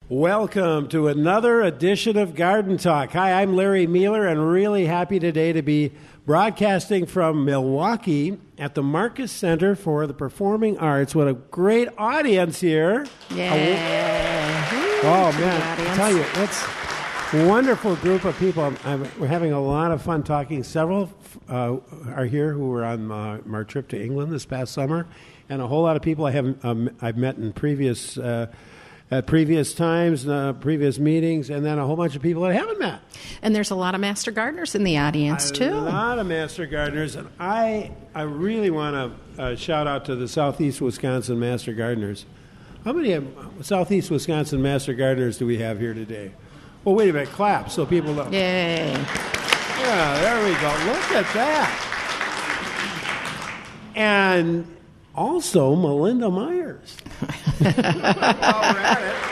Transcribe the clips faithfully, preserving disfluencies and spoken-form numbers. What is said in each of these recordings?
Welcome to another edition of Garden Talk. Hi, I'm Larry Mueller, and really happy today to be broadcasting from Milwaukee at the Marcus Center for the Performing Arts. What a great audience here. Yeah. Oh, man, I tell you, it's a wonderful group of people. I'm, I'm, we're having a lot of fun talking. Several uh, are here who were on uh, our trip to England this past summer, and a whole lot of people I haven't um, I've met in previous uh at previous times, uh, previous meetings, and then a whole bunch of people that I haven't met. And there's a lot of master gardeners in the audience, a too. A lot of master gardeners. And I I really want to uh, shout out to the Southeast Wisconsin Master Gardeners. How many of Southeast Wisconsin Master Gardeners do we have here today? Well, wait a minute. Clap so people know. Yay. Yeah, there we go. Look at that. And also Melinda Myers. While we're at it.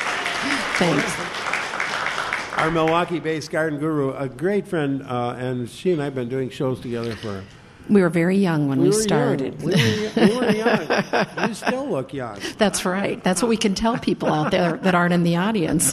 Thanks. Our Milwaukee-based garden guru, a great friend, uh, and she and I have been doing shows together for... We were very young when we, we started. We were, we were young. You still look young. That's right. That's what we can tell people out there that aren't in the audience.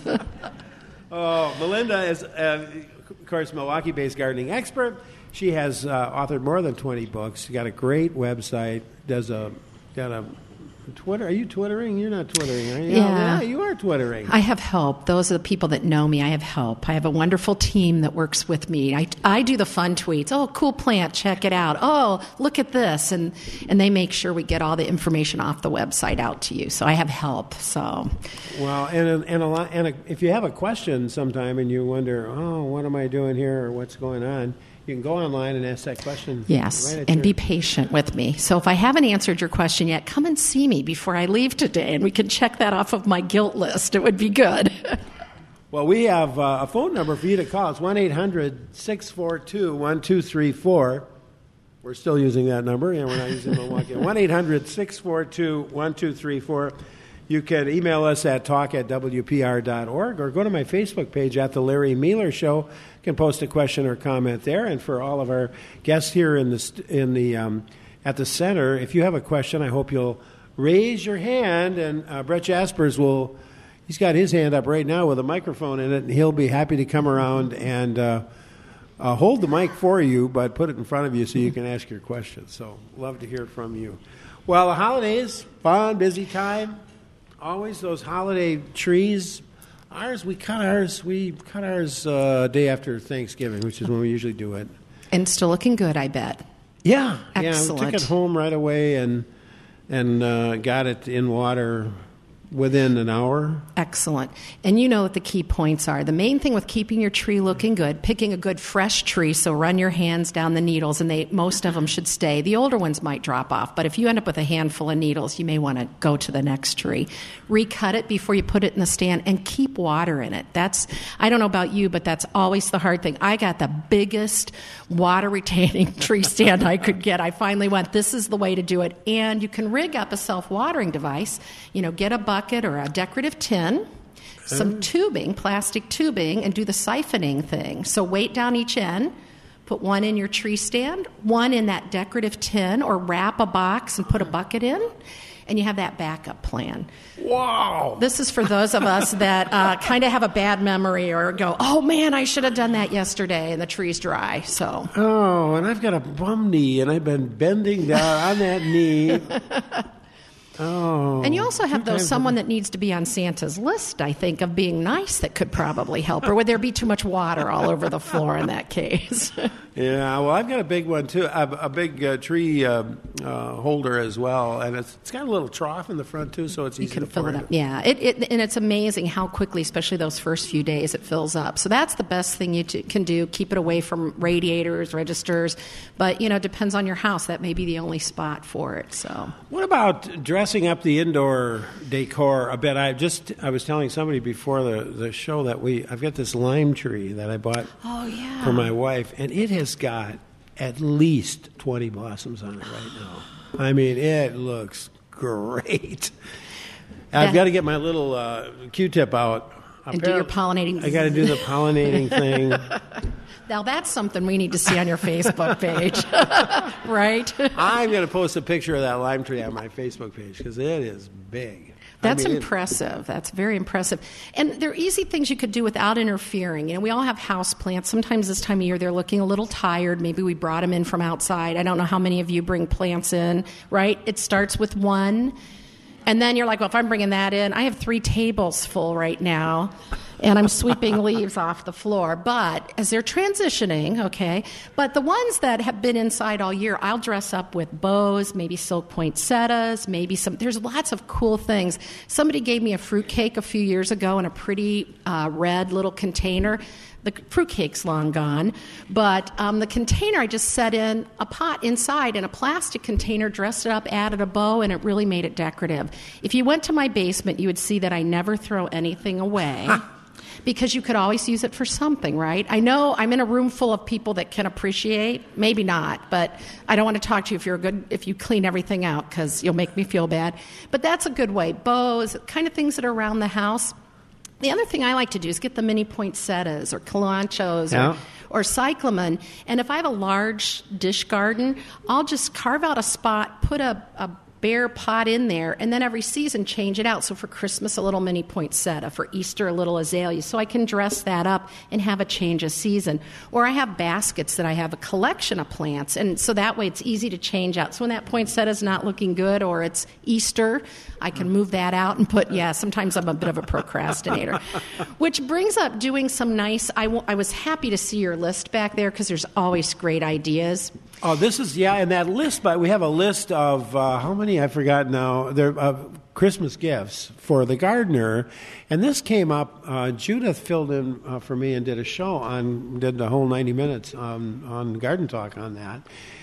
Oh, Melinda is, uh, of course, Milwaukee-based gardening expert. She has uh, authored more than twenty books. She's got a great website. Does a got a Twitter. Are you Twittering? You're not Twittering, are you? Yeah. yeah, you are Twittering. I have help. Those are the people that know me. I have help. I have a wonderful team that works with me. I, I do the fun tweets. Oh, cool plant. Check it out. Oh, look at this. And and they make sure we get all the information off the website out to you. So I have help. So. Well, and and a lot. And a, if you have a question sometime and you wonder, oh, what am I doing here or what's going on? You can go online and ask that question. Yes, right and your... be patient with me. So if I haven't answered your question yet, come and see me before I leave today, and we can check that off of my guilt list. It would be good. Well, we have uh, a phone number for you to call. It's one eight hundred six four two one two three four. We're still using that number. Yeah, we're not using Milwaukee. one eight hundred six four two one two three four. You can email us at talk at w p r dot org or go to my Facebook page at The Larry Mueller Show. You can post a question or comment there. And for all of our guests here in the in the um, at the center, if you have a question, I hope you'll raise your hand. And uh, Brett Jaspers will, he's got his hand up right now with a microphone in it, and he'll be happy to come around and uh, uh, hold the mic for you, but put it in front of you so you can ask your question. So love to hear from you. Well, the holidays, fun, busy time. Always those holiday trees. Ours, we cut ours. We cut ours uh, day after Thanksgiving, which is when we usually do it. And still looking good, I bet. Yeah, excellent. Yeah, we took it home right away and and uh, got it in water within an hour. Excellent. And you know what the key points are. The main thing with keeping your tree looking good, picking a good fresh tree, so run your hands down the needles, and they most of them should stay. The older ones might drop off, but if you end up with a handful of needles, you may want to go to the next tree. Recut it before you put it in the stand, and keep water in it. That's, I don't know about you, but that's always the hard thing. I got the biggest water-retaining tree stand I could get. I finally went, this is the way to do it. And you can rig up a self-watering device. You know, get a bucket or a decorative tin, some tubing, plastic tubing, and do the siphoning thing. So weight down each end, put one in your tree stand, one in that decorative tin, or wrap a box and put a bucket in, and you have that backup plan. Wow. This is for those of us that uh, kind of have a bad memory or go, oh, man, I should have done that yesterday, and the tree's dry. So. Oh, and I've got a bum knee, and I've been bending down on that knee. Oh, and you also have those someone that needs to be on Santa's list, I think, of being nice that could probably help. Or would there be too much water all over the floor in that case? Yeah, well, I've got a big one, too, a, a big uh, tree uh, uh, holder as well. And it's, it's got a little trough in the front, too, so it's easy you can to fill pour it up. in. Yeah, it, it, and it's amazing how quickly, especially those first few days, it fills up. So that's the best thing you t- can do. Keep it away from radiators, registers. But, you know, depends on your house. That may be the only spot for it. So, what about dressing up the indoor decor a bit? I just I was telling somebody before the, the show that we I've got this lime tree that I bought oh, yeah. for my wife, and it has got at least twenty blossoms on it right now. I mean, it looks great. I've got to get my little uh, Q-tip out. And do your pollinating. I got to do the pollinating thing. Now that's something we need to see on your Facebook page, right? I'm going to post a picture of that lime tree on my Facebook page because it is big. That's I mean, impressive. It, That's very impressive. And there are easy things you could do without interfering. You know, we all have house plants. Sometimes this time of year they're looking a little tired. Maybe we brought them in from outside. I don't know how many of you bring plants in, right? It starts with one. And then you're like, well, if I'm bringing that in, I have three tables full right now, and I'm sweeping leaves off the floor. But as they're transitioning, okay, but the ones that have been inside all year, I'll dress up with bows, maybe silk poinsettias, maybe some, there's lots of cool things. Somebody gave me a fruitcake a few years ago in a pretty uh, red little container. The fruitcake's long gone, but um, the container I just set in a pot inside in a plastic container, dressed it up, added a bow, and it really made it decorative. If you went to my basement, you would see that I never throw anything away because you could always use it for something, right? I know I'm in a room full of people that can appreciate, maybe not, but I don't want to talk to you if you're a good, if you clean everything out because you'll make me feel bad. But that's a good way. Bows, kind of things that are around the house. The other thing I like to do is get the mini poinsettias or kalanchos yeah. or, or cyclamen. And if I have a large dish garden, I'll just carve out a spot, put a, a bare pot in there, and then every season change it out. So for Christmas, a little mini poinsettia. For Easter, a little azalea. So I can dress that up and have a change of season. Or I have baskets that I have a collection of plants, and so that way it's easy to change out. So when that poinsettia is not looking good or it's Easter, I can move that out and put, yeah, sometimes I'm a bit of a procrastinator. Which brings up doing some nice, I, w- I was happy to see your list back there because there's always great ideas. Oh, this is, yeah, and that list, but we have a list of, uh, how many, I forgot now, there uh, Christmas gifts for the gardener, and this came up, uh, Judith filled in uh, for me and did a show on, did the whole ninety minutes um, on Garden Talk on that,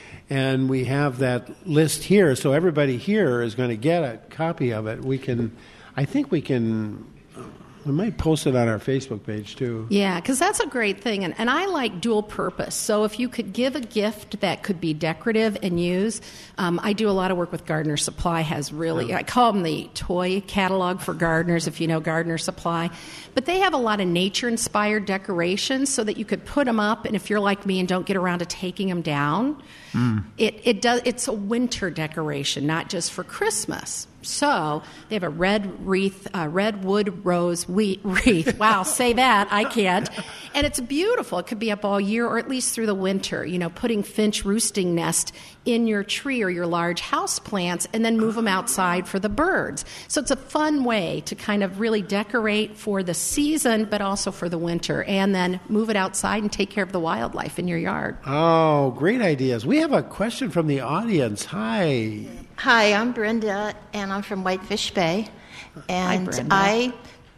and we have that list here, so everybody here is going to get a copy of it. We can, I think we can... We might post it on our Facebook page, too. Yeah, because that's a great thing. And, and I like dual purpose. So if you could give a gift that could be decorative and use, um, I do a lot of work with Gardener Supply. Has really, yeah. I call them the toy catalog for gardeners, if you know Gardener Supply. But they have a lot of nature-inspired decorations so that you could put them up, and if you're like me and don't get around to taking them down, mm. it, it does. It's a winter decoration, not just for Christmas. So they have a red wreath, uh, red wood rose wheat wreath. Wow, say that, I can't. And it's beautiful. It could be up all year or at least through the winter, you know, putting finch roosting nest in your tree or your large house plants and then move them outside for the birds. So it's a fun way to kind of really decorate for the season but also for the winter, and then move it outside and take care of the wildlife in your yard. Oh, great ideas. We have a question from the audience. Hi. Hi, I'm Brenda, and I'm from Whitefish Bay. And Hi, Brenda. I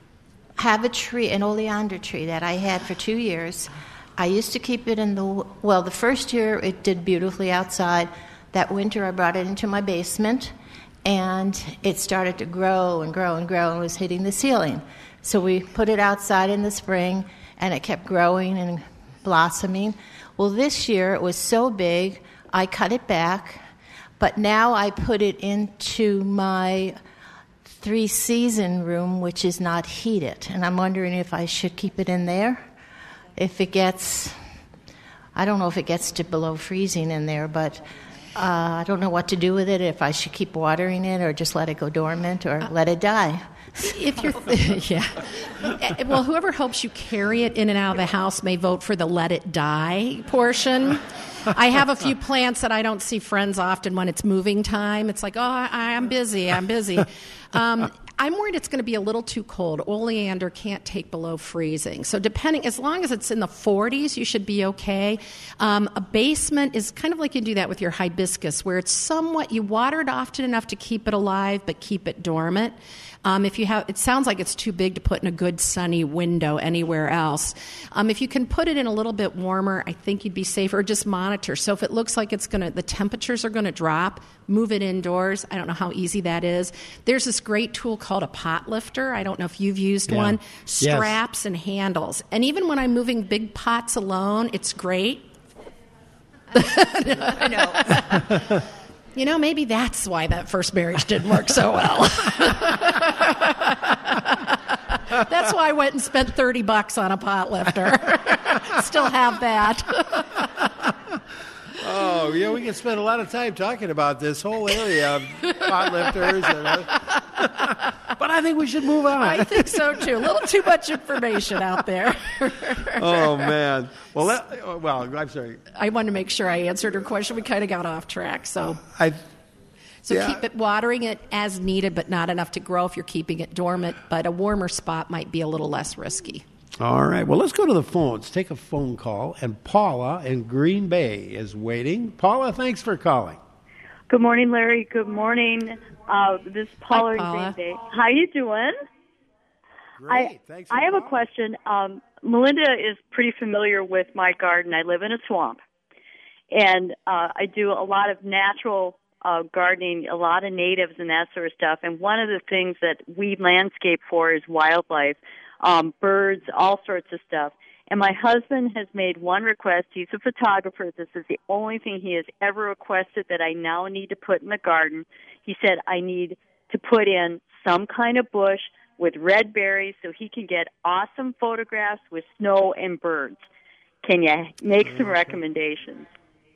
have a tree, an oleander tree that I had for two years. I used to keep it in the, well, the first year it did beautifully outside. That winter I brought it into my basement, and it started to grow and grow and grow and was hitting the ceiling. So we put it outside in the spring, and it kept growing and blossoming. Well, this year it was so big, I cut it back. But now I put it into my three-season room, which is not heated. And I'm wondering if I should keep it in there. If it gets, I don't know if it gets to below freezing in there, but uh, I don't know what to do with it, if I should keep watering it or just let it go dormant or let it die. If you're, yeah. Well, whoever helps you carry it in and out of the house may vote for the let it die portion. I have a few plants that I don't see friends often when it's moving time. It's like, oh, I, I'm busy, I'm busy. Um, I'm worried it's going to be a little too cold. Oleander can't take below freezing. So depending, as long as it's in the forties, you should be okay. Um, a basement is kind of like you do that with your hibiscus, where it's somewhat, you water it often enough to keep it alive, but keep it dormant. Um, if you have, it sounds like it's too big to put in a good sunny window anywhere else. Um, if you can put it in a little bit warmer, I think you'd be safer. Or just monitor. So if it looks like it's gonna, the temperatures are gonna drop, move it indoors. I don't know how easy that is. There's this great tool called a pot lifter. I don't know if you've used yeah. one. Straps yes. and handles. And even when I'm moving big pots alone, it's great. I know. You know, maybe that's why that first marriage didn't work so well. That's why I went and spent thirty bucks on a pot lifter. Still have that. Oh, yeah, we can spend a lot of time talking about this whole area of pot lifters. And, uh, But I think we should move on. I think so too. A little too much information out there. Oh man. Well, that, well, I'm sorry. I wanted to make sure I answered her question. We kind of got off track. So, I. so yeah. keep it watering it as needed, but not enough to grow if you're keeping it dormant. But a warmer spot might be a little less risky. All right. Well, let's go to the phones. Take a phone call. And Paula in Green Bay is waiting. Paula, thanks for calling. Good morning, Larry. Good morning. Uh, this is Paula in Paula. Green Bay. How you doing? Great. I, Thanks for I have calling. a question. Um, Melinda is pretty familiar with my garden. I live in a swamp, and uh, I do a lot of natural uh, gardening, a lot of natives and that sort of stuff. And one of the things that we landscape for is wildlife, um, birds, all sorts of stuff. And my husband has made one request. He's a photographer. This is the only thing he has ever requested that I now need to put in the garden. He said, I need to put in some kind of bush with red berries so he can get awesome photographs with snow and birds. Can you make some recommendations?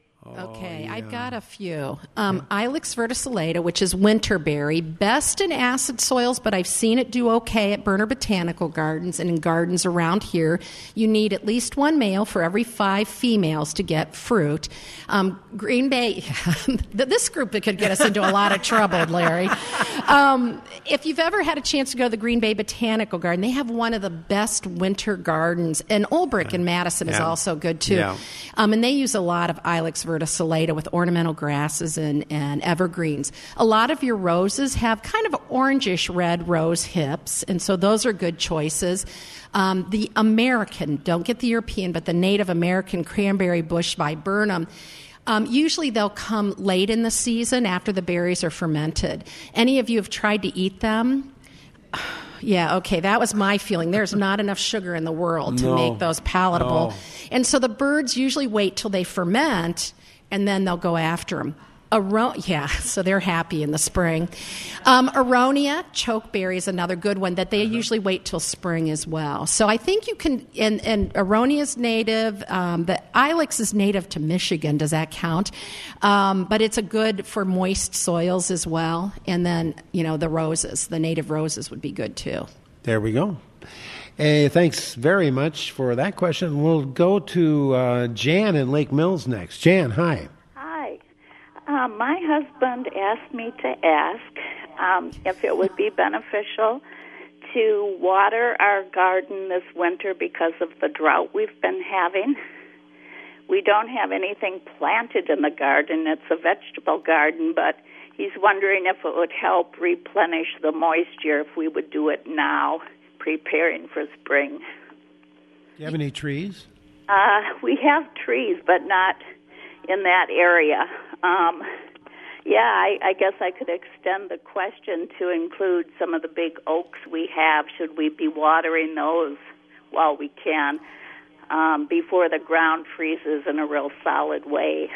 Okay, Oh, I've yeah. got a few. Um, Ilex verticillata, which is winterberry, best in acid soils, but I've seen it do okay at Berner Botanical Gardens and in gardens around here. You need at least one male for every five females to get fruit. Um, Green Bay, this group could get us into a lot of trouble, Larry. Um, if you've ever had a chance to go to the Green Bay Botanical Garden, they have one of the best winter gardens, and Olbrich in Madison is Yeah. also good too. Yeah. Um, and they use a lot of Ilex verticillata with ornamental grasses and, and evergreens. A lot of your roses have kind of orangish red rose hips, and so those are good choices. Um, the American, don't get the European, but the Native American cranberry bush viburnum, Um, usually they'll come late in the season after the berries are fermented. Any of you have tried to eat them? Yeah, okay, that was my feeling. There's not enough sugar in the world to No. make those palatable. No. And so the birds usually wait till they ferment, and then they'll go after them. Aro- yeah, so they're happy in the spring. Um, Aronia, chokeberry is another good one that they usually wait till spring as well. So I think you can, and, and Aronia is native, um, the Ilex is native to Michigan, does that count? Um, but it's a good for moist soils as well. And then, you know, the roses, the native roses would be good too. There we go. Hey, thanks very much for that question. We'll go to uh, Jan in Lake Mills next. Jan, hi. Hi. Um, my husband asked me to ask um, if it would be beneficial to water our garden this winter because of the drought we've been having. We don't have anything planted in the garden. It's a vegetable garden, but he's wondering if it would help replenish the moisture if we would do it now, preparing for spring. Do you have any trees? Uh, we have trees, but not in that area. Um, yeah, I, I guess I could extend the question to include some of the big oaks we have. Should we be watering those while we can um, before the ground freezes in a real solid way?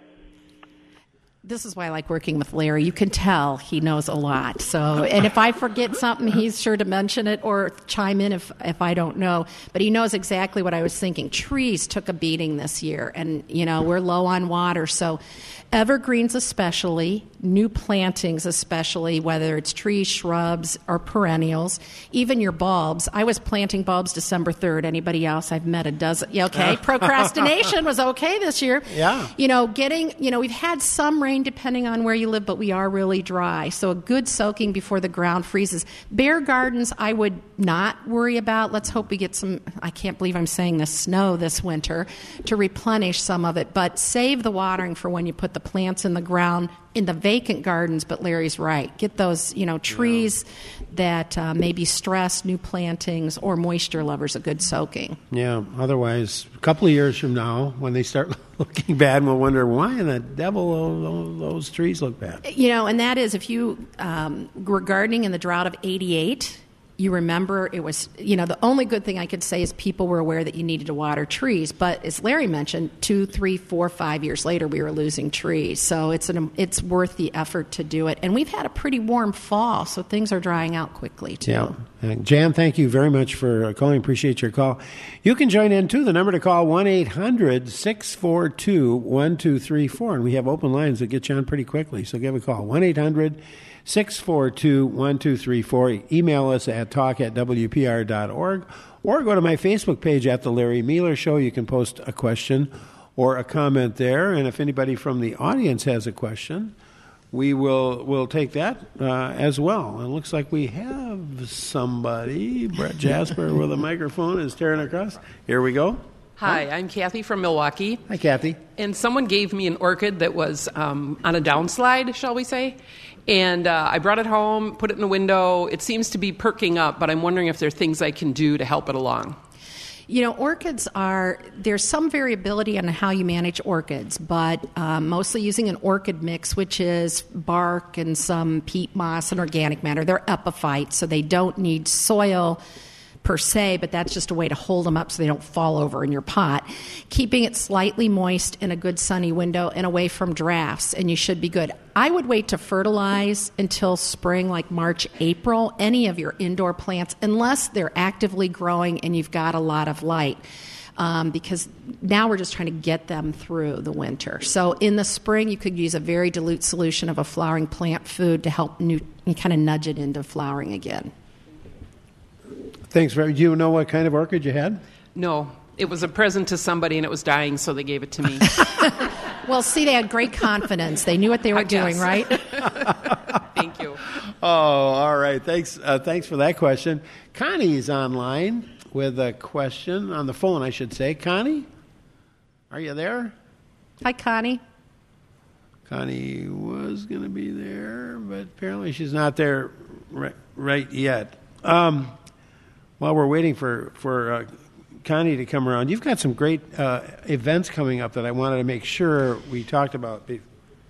This is why I like working with Larry. You can tell he knows a lot. So, and if I forget something, he's sure to mention it or chime in if, if I don't know. But he knows exactly what I was thinking. Trees took a beating this year, and, you know, we're low on water. So evergreens especially, new plantings especially, whether it's trees, shrubs, or perennials, even your bulbs. I was planting bulbs December third. Anybody else? I've met a dozen. Yeah, okay. Procrastination was okay this year. Yeah. You know, getting, you know, we've had some rain depending on where you live, but we are really dry. So a good soaking before the ground freezes. Bare gardens, I would not worry about. Let's hope we get some, I can't believe I'm saying this, snow this winter to replenish some of it. But save the watering for when you put the plants in the ground in the vacant gardens. But Larry's right. Get those, you know, trees that uh, may be stressed, new plantings, or moisture lovers a good soaking. Yeah, otherwise, a couple of years from now, when they start looking bad, we'll wonder why in the devil those, those trees look bad. You know, and that is if you um, were gardening in the drought of eighty-eight, you remember it was, you know, the only good thing I could say is people were aware that you needed to water trees. But as Larry mentioned, two, three, four, five years later, we were losing trees. So it's an, it's worth the effort to do it. And we've had a pretty warm fall, so things are drying out quickly, too. Yeah. Uh, Jan, thank you very much for calling. Appreciate your call. You can join in, too. The number to call, one eight hundred six four two one two three four. And we have open lines that get you on pretty quickly. So give a call, one eight hundred six four two, one two three four. Email us at talk at w p r dot org, or go to my Facebook page at The Larry Mealer Show. You can post a question or a comment there. And if anybody from the audience has a question, we will will take that uh, as well. And it looks like we have somebody. Brett Jasper with a microphone is tearing across. Here we go. Hi, I'm Kathy from Milwaukee. Hi, Kathy. And someone gave me an orchid that was um, on a downslide, shall we say. And uh, I brought it home, put it in the window. It seems to be perking up, but I'm wondering if there are things I can do to help it along. You know, orchids are, there's some variability on how you manage orchids, but um, mostly using an orchid mix, which is bark and some peat moss and organic matter. They're epiphytes, so they don't need soil per se, but that's just a way to hold them up so they don't fall over in your pot. Keeping it slightly moist in a good sunny window and away from drafts, and you should be good. I would wait to fertilize until spring, like March, April, any of your indoor plants, unless they're actively growing and you've got a lot of light. Um, because now we're just trying to get them through the winter. So in the spring, you could use a very dilute solution of a flowering plant food to help new, kind of nudge it into flowering again. Thanks very. Do you know what kind of orchid you had? No, it was a present to somebody and it was dying, so they gave it to me. Well, see, they had great confidence. They knew what they were I doing, guess. right? Thank you. Oh, all right. Thanks. Uh, thanks for that question. Connie's online with a question on the phone, I should say. Connie, are you there? Hi, Connie. Connie was going to be there, but apparently she's not there right, right yet. Um, while we're waiting for for uh, Connie to come around, you've got some great uh, events coming up that I wanted to make sure we talked about be-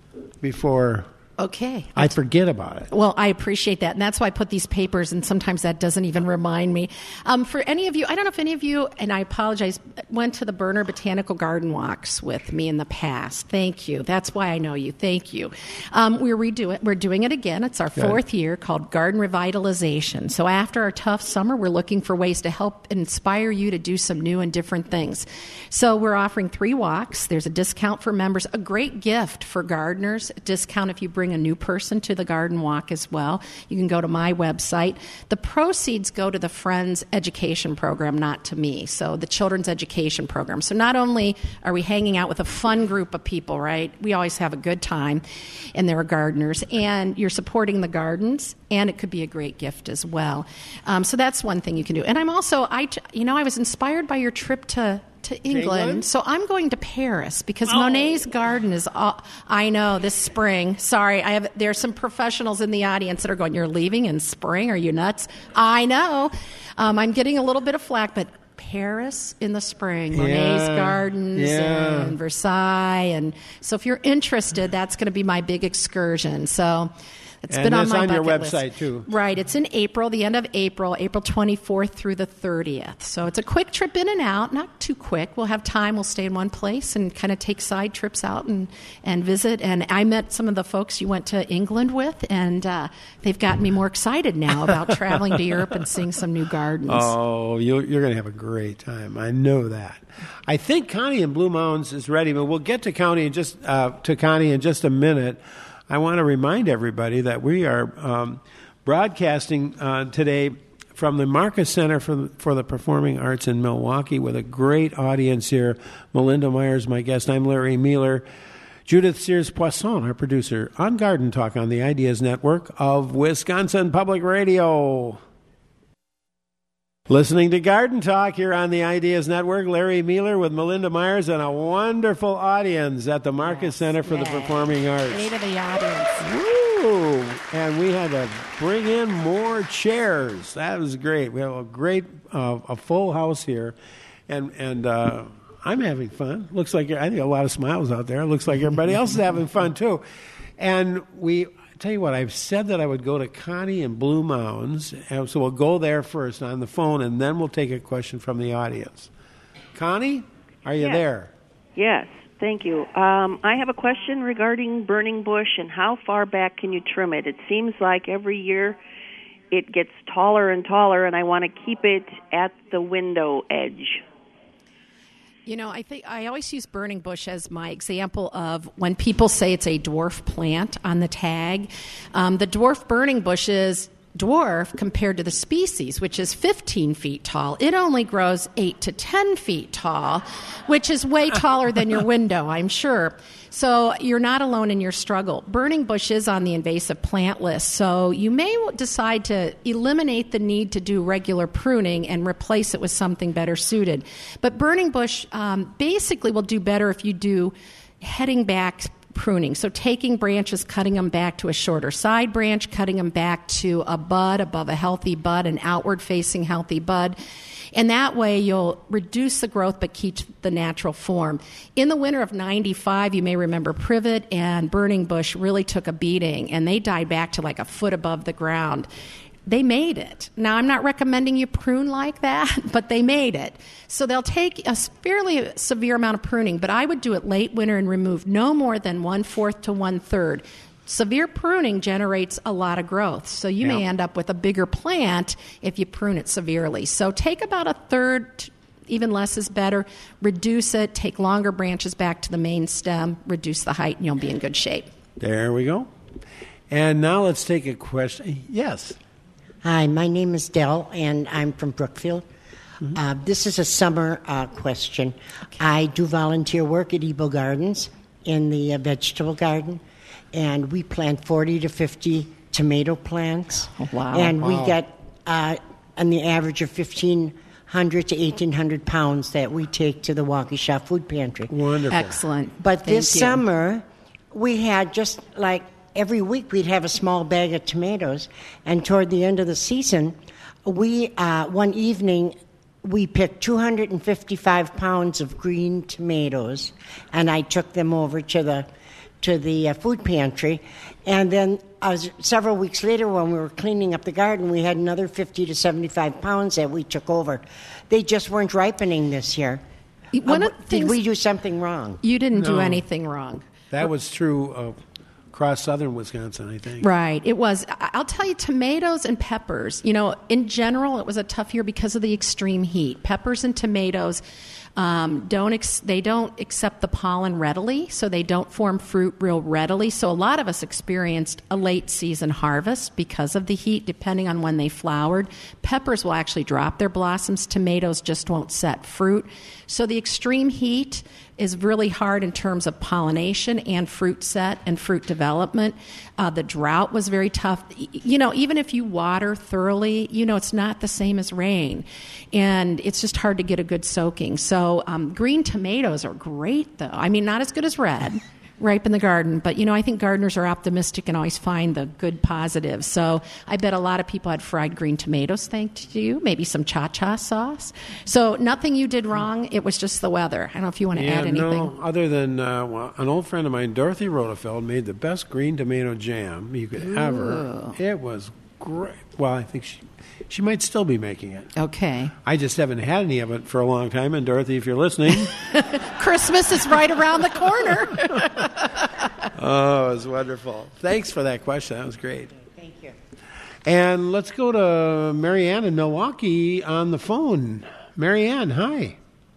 before. Okay. I forget about it. Well, I appreciate that, and that's why I put these papers, and sometimes that doesn't even remind me. Um, for any of you, I don't know if any of you, and I apologize, went to the Berner Botanical Garden walks with me in the past. Thank you. That's why I know you. Thank you. Um, we're redoing We're doing it again. It's our fourth Good. year, called Garden Revitalization. So after our tough summer, we're looking for ways to help inspire you to do some new and different things. So we're offering three walks. There's a discount for members, a great gift for gardeners, a discount if you bring a new person to the garden walk as well. You can go to my website. The proceeds go to the Friends Education Program, not to me. So the Children's Education Program. So not only are we hanging out with a fun group of people, right? We always have a good time, and there are gardeners, and you're supporting the gardens, and it could be a great gift as well. Um, so that's one thing you can do. And I'm also, I, t- you know, I was inspired by your trip to to England. England, so I'm going to Paris because oh. Monet's garden is all, I know, this spring. Sorry, I have there's some professionals in the audience that are going, you're leaving in spring? Are you nuts? I know. Um, I'm getting a little bit of flack, but Paris in the spring, yeah. Monet's gardens yeah. and Versailles. And so if you're interested, that's going to be my big excursion. So it's and been on it's my on your bucket website, list. too. Right. It's in April, the end of April, April twenty-fourth through the thirtieth. So it's a quick trip in and out, not too quick. We'll have time. We'll stay in one place and kind of take side trips out and, and visit. And I met some of the folks you went to England with, and uh, they've gotten me more excited now about traveling to Europe and seeing some new gardens. Oh, you're, you're going to have a great time. I know that. I think Connie in Blue Mountains is ready, but we'll get to Connie in just uh, to Connie in just a minute. I want to remind everybody that we are um, broadcasting uh, today from the Marcus Center for the, for the Performing Arts in Milwaukee with a great audience here. Melinda Myers, my guest. I'm Larry Mealer. Judith Sears-Poisson, our producer, on Garden Talk on the Ideas Network of Wisconsin Public Radio. Listening to Garden Talk here on the Ideas Network. Larry Mealer with Melinda Myers and a wonderful audience at the Marcus yes, Center for yes. the Performing Arts. Great of the audience. Woo! And we had to bring in more chairs. That was great. We have a great, uh, a full house here. And, and uh, I'm having fun. Looks like, I think a lot of smiles out there. Looks like everybody else is having fun too. And we... Tell you what, I've said that I would go to Connie in Blue Mounds, and so we'll go there first on the phone, and then we'll take a question from the audience. Connie, are you yes. there? Yes, thank you. Um, I have a question regarding burning bush and how far back can you trim it? It seems like every year it gets taller and taller, and I want to keep it at the window edge. You know, I think I always use burning bush as my example of when people say it's a dwarf plant on the tag. Um, the dwarf burning bush is dwarf compared to the species, which is fifteen feet tall. It only grows eight to ten feet tall, which is way taller than your window, I'm sure. So you're not alone in your struggle. Burning bush is on the invasive plant list, so you may decide to eliminate the need to do regular pruning and replace it with something better suited. But burning bush um, basically will do better if you do heading back pruning. So taking branches, cutting them back to a shorter side branch, cutting them back to a bud above a healthy bud, an outward-facing healthy bud. And that way you'll reduce the growth but keep the natural form. In the winter of ninety-five, you may remember privet and burning bush really took a beating, and they died back to like a foot above the ground. They made it. Now, I'm not recommending you prune like that, but they made it. So they'll take a fairly severe amount of pruning, but I would do it late winter and remove no more than one-fourth to one-third. Severe pruning generates a lot of growth, so you Yeah. may end up with a bigger plant if you prune it severely. So take about a third, even less is better. Reduce it, take longer branches back to the main stem, reduce the height, and you'll be in good shape. There we go. And now let's take a question. Yes. Hi, my name is Dell, and I'm from Brookfield. Mm-hmm. Uh, this is a summer uh, question. Okay. I do volunteer work at Ebo Gardens in the uh, vegetable garden, and we plant forty to fifty tomato plants. Oh, wow. And wow. we get uh, on the average of fifteen hundred to eighteen hundred pounds that we take to the Waukesha Food Pantry. Wonderful. Excellent. But Thank this you. summer, we had just like every week we'd have a small bag of tomatoes, and toward the end of the season, we uh, one evening we picked two hundred fifty-five pounds of green tomatoes, and I took them over to the to the uh, food pantry, and then uh, several weeks later, when we were cleaning up the garden, we had another fifty to seventy-five pounds that we took over. They just weren't ripening this year. One uh, of the did things- we do something wrong? You didn't do No. anything wrong. That was true uh, across southern Wisconsin, I think. Right. It was. I- I'll tell you, tomatoes and peppers, you know, in general, it was a tough year because of the extreme heat. Peppers and tomatoes um, don't, ex- they don't accept the pollen readily, so they don't form fruit real readily. So a lot of us experienced a late season harvest because of the heat, depending on when they flowered. Peppers will actually drop their blossoms. Tomatoes just won't set fruit. So the extreme heat is really hard in terms of pollination and fruit set and fruit development. Uh, the drought was very tough. Y- You know, even if you water thoroughly, you know, it's not the same as rain. And it's just hard to get a good soaking. So um, green tomatoes are great, though. I mean, not as good as red. Ripe in the garden, but you know, I think gardeners are optimistic and always find the good positives. So I bet a lot of people had fried green tomatoes, thanks to you, maybe some cha-cha sauce. So nothing you did wrong, it was just the weather. I don't know if you want to Yeah, add anything. no, other than uh, well, an old friend of mine, Dorothy Rodefeld, made the best green tomato jam you could ever. It was great. Well, I think she she might still be making it. Okay. I just haven't had any of it for a long time. And Dorothy, if you're listening, Christmas is right around the corner. oh, it was wonderful. Thanks for that question. That was great. Thank you. And let's go to Marianne in Milwaukee on the phone. Marianne, hi.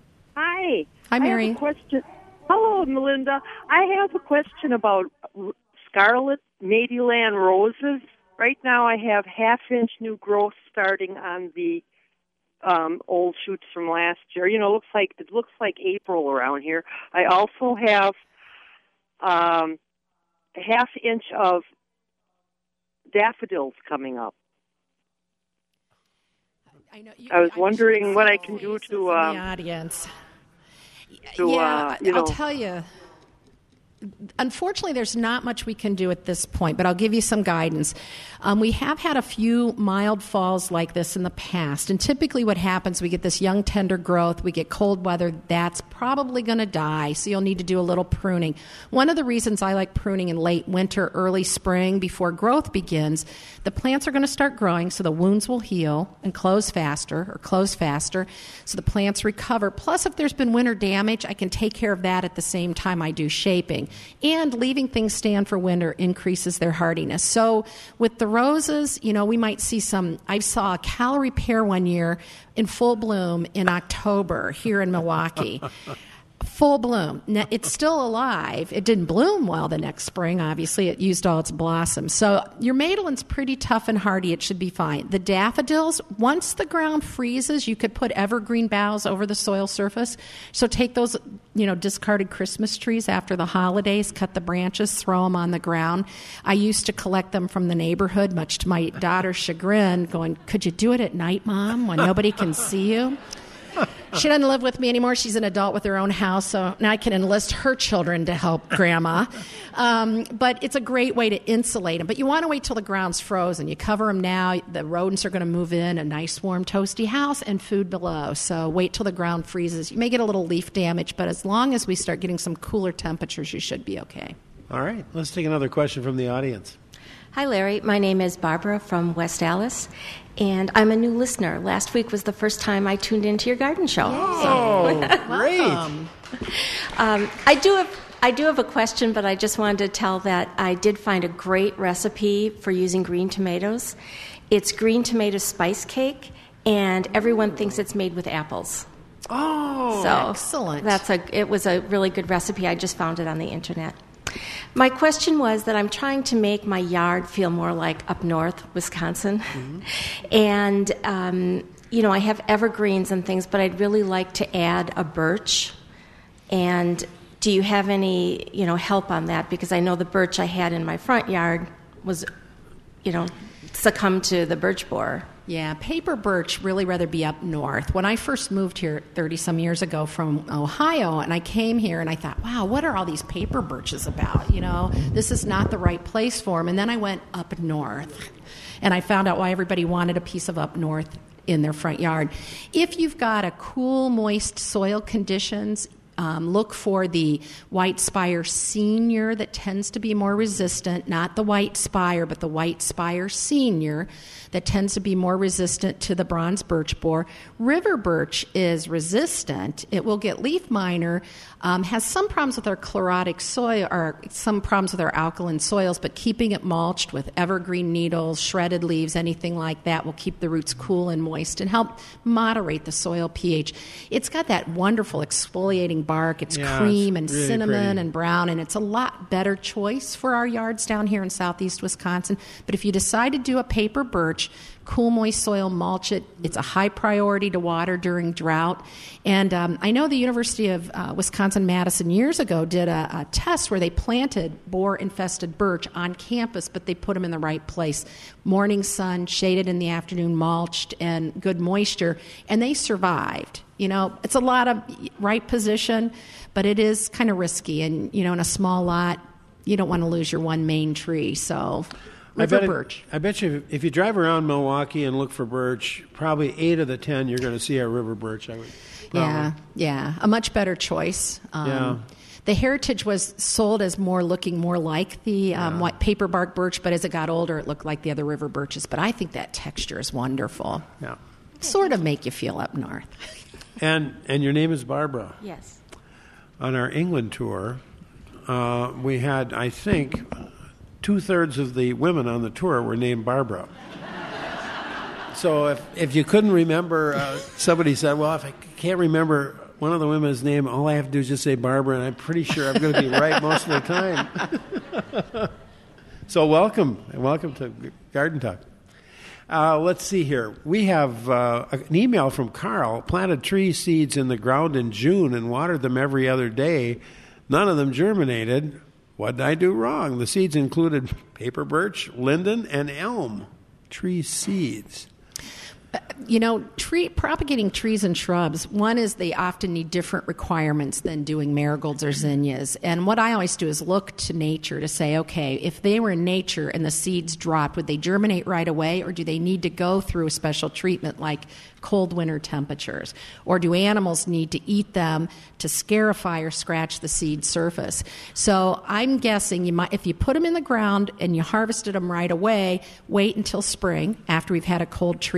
Hi. Hi, Mary. I have a question. Hello, Melinda. I have a question about r- scarlet Madyland roses. Right now I have half-inch new growth starting on the um, old shoots from last year. You know, it looks like it looks like April around here. I also have um, a half inch of daffodils coming up. I, know you, I was I'm wondering sure what I so can do faces to, in um, the audience. to, yeah, uh, you I'll know- tell you. Unfortunately, there's not much we can do at this point, but I'll give you some guidance. Um, we have had a few mild falls like this in the past, and typically what happens, we get this young, tender growth, we get cold weather, that's probably going to die, so you'll need to do a little pruning. One of the reasons I like pruning in late winter, early spring, before growth begins, the plants are going to start growing, so the wounds will heal and close faster, or close faster, so the plants recover. Plus, if there's been winter damage, I can take care of that at the same time I do shaping. And leaving things stand for winter increases their hardiness. So with the roses, you know, we might see some, I saw a calorie pear one year in full bloom in October here in Milwaukee. Full bloom. Now, it's still alive. It didn't bloom well the next spring, obviously. It used all its blossoms. So your madelin's pretty tough and hardy. It should be fine. The daffodils, once the ground freezes, you could put evergreen boughs over the soil surface. So take those, you know, discarded Christmas trees after the holidays, cut the branches, throw them on the ground. I used to collect them from the neighborhood, much to my daughter's chagrin, going, could you do it at night, Mom, when nobody can see you? She doesn't live with me anymore. She's an adult with her own house, so now I can enlist her children to help Grandma. Um, but it's a great way to insulate them. But you want to wait till the ground's frozen. You cover them now. The rodents are going to move in, a nice, warm, toasty house, and food below. So wait till the ground freezes. You may get a little leaf damage, but as long as we start getting some cooler temperatures, you should be okay. All right. Let's take another question from the audience. Hi, Larry. My name is Barbara from West Allis, and I'm a new listener. Last week was the first time I tuned into your garden show. Oh, great. um, I do have I do have a question, but I just wanted to tell that I did find a great recipe for using green tomatoes. It's green tomato spice cake, and everyone thinks it's made with apples. Oh, so excellent. That's a. It was a really good recipe. I just found it on the internet. My question was that I'm trying to make my yard feel more like up north, Wisconsin. Mm-hmm. And, um, you know, I have evergreens and things, but I'd really like to add a birch. And do you have any, you know, help on that? Because I know the birch I had in my front yard was, you know, succumbed to the birch borer. Yeah, paper birch really rather be up north. When I first moved here thirty-some years ago from Ohio, and I came here and I thought, wow, what are all these paper birches about? You know, this is not the right place for them. And then I went up north, and I found out why everybody wanted a piece of up north in their front yard. If you've got a cool, moist soil conditions, Um, look for the white spire senior that tends to be more resistant, not the white spire, but the white spire senior that tends to be more resistant to the bronze birch borer. River birch is resistant. It will get leaf miner, um, has some problems with our chlorotic soil, or some problems with our alkaline soils, but keeping it mulched with evergreen needles, shredded leaves, anything like that will keep the roots cool and moist and help moderate the soil pH. It's got that wonderful exfoliating bark. It's yeah, cream it's and really cinnamon pretty. and brown, and it's a lot better choice for our yards down here in southeast Wisconsin. But if you decide to do a paper birch, cool, moist soil, mulch it. It's a high priority to water during drought. And um, I know the University of uh, Wisconsin-Madison years ago did a, a test where they planted borer-infested birch on campus, but they put them in the right place. Morning sun, shaded in the afternoon, mulched, and good moisture, and they survived. You know, it's a lot of right position, but it is kind of risky. And, you know, in a small lot, you don't want to lose your one main tree, so... River I bet, birch. It, I bet you if you drive around Milwaukee and look for birch, probably eight of the ten you're going to see a river birch. I would. Probably. Yeah, yeah, a much better choice. Um, yeah. The Heritage was sold as more looking more like the um, Yeah. white paper bark birch, but as it got older, it looked like the other river birches. But I think that texture is wonderful. Yeah. Sort of make you feel up north. And and your name is Barbara. Yes. On our England tour, uh, we had, I think, two-thirds of the women on the tour were named Barbara. So if if you couldn't remember, uh, somebody said, well, if I can't remember one of the women's name, all I have to do is just say Barbara, and I'm pretty sure I'm going to be right most of the time. So welcome, and welcome to Garden Talk. Uh, let's see here. We have uh, an email from Carl. Planted tree seeds in the ground in June and watered them every other day. None of them germinated. What did I do wrong? The seeds included paper birch, linden, and elm tree seeds. You know, tree propagating trees and shrubs, one is they often need different requirements than doing marigolds or zinnias. And what I always do is look to nature to say, okay, if they were in nature and the seeds dropped, would they germinate right away, or do they need to go through a special treatment like cold winter temperatures? Or do animals need to eat them to scarify or scratch the seed surface? So I'm guessing you might, if you put them in the ground and you harvested them right away, wait until spring after we've had a cold treatment.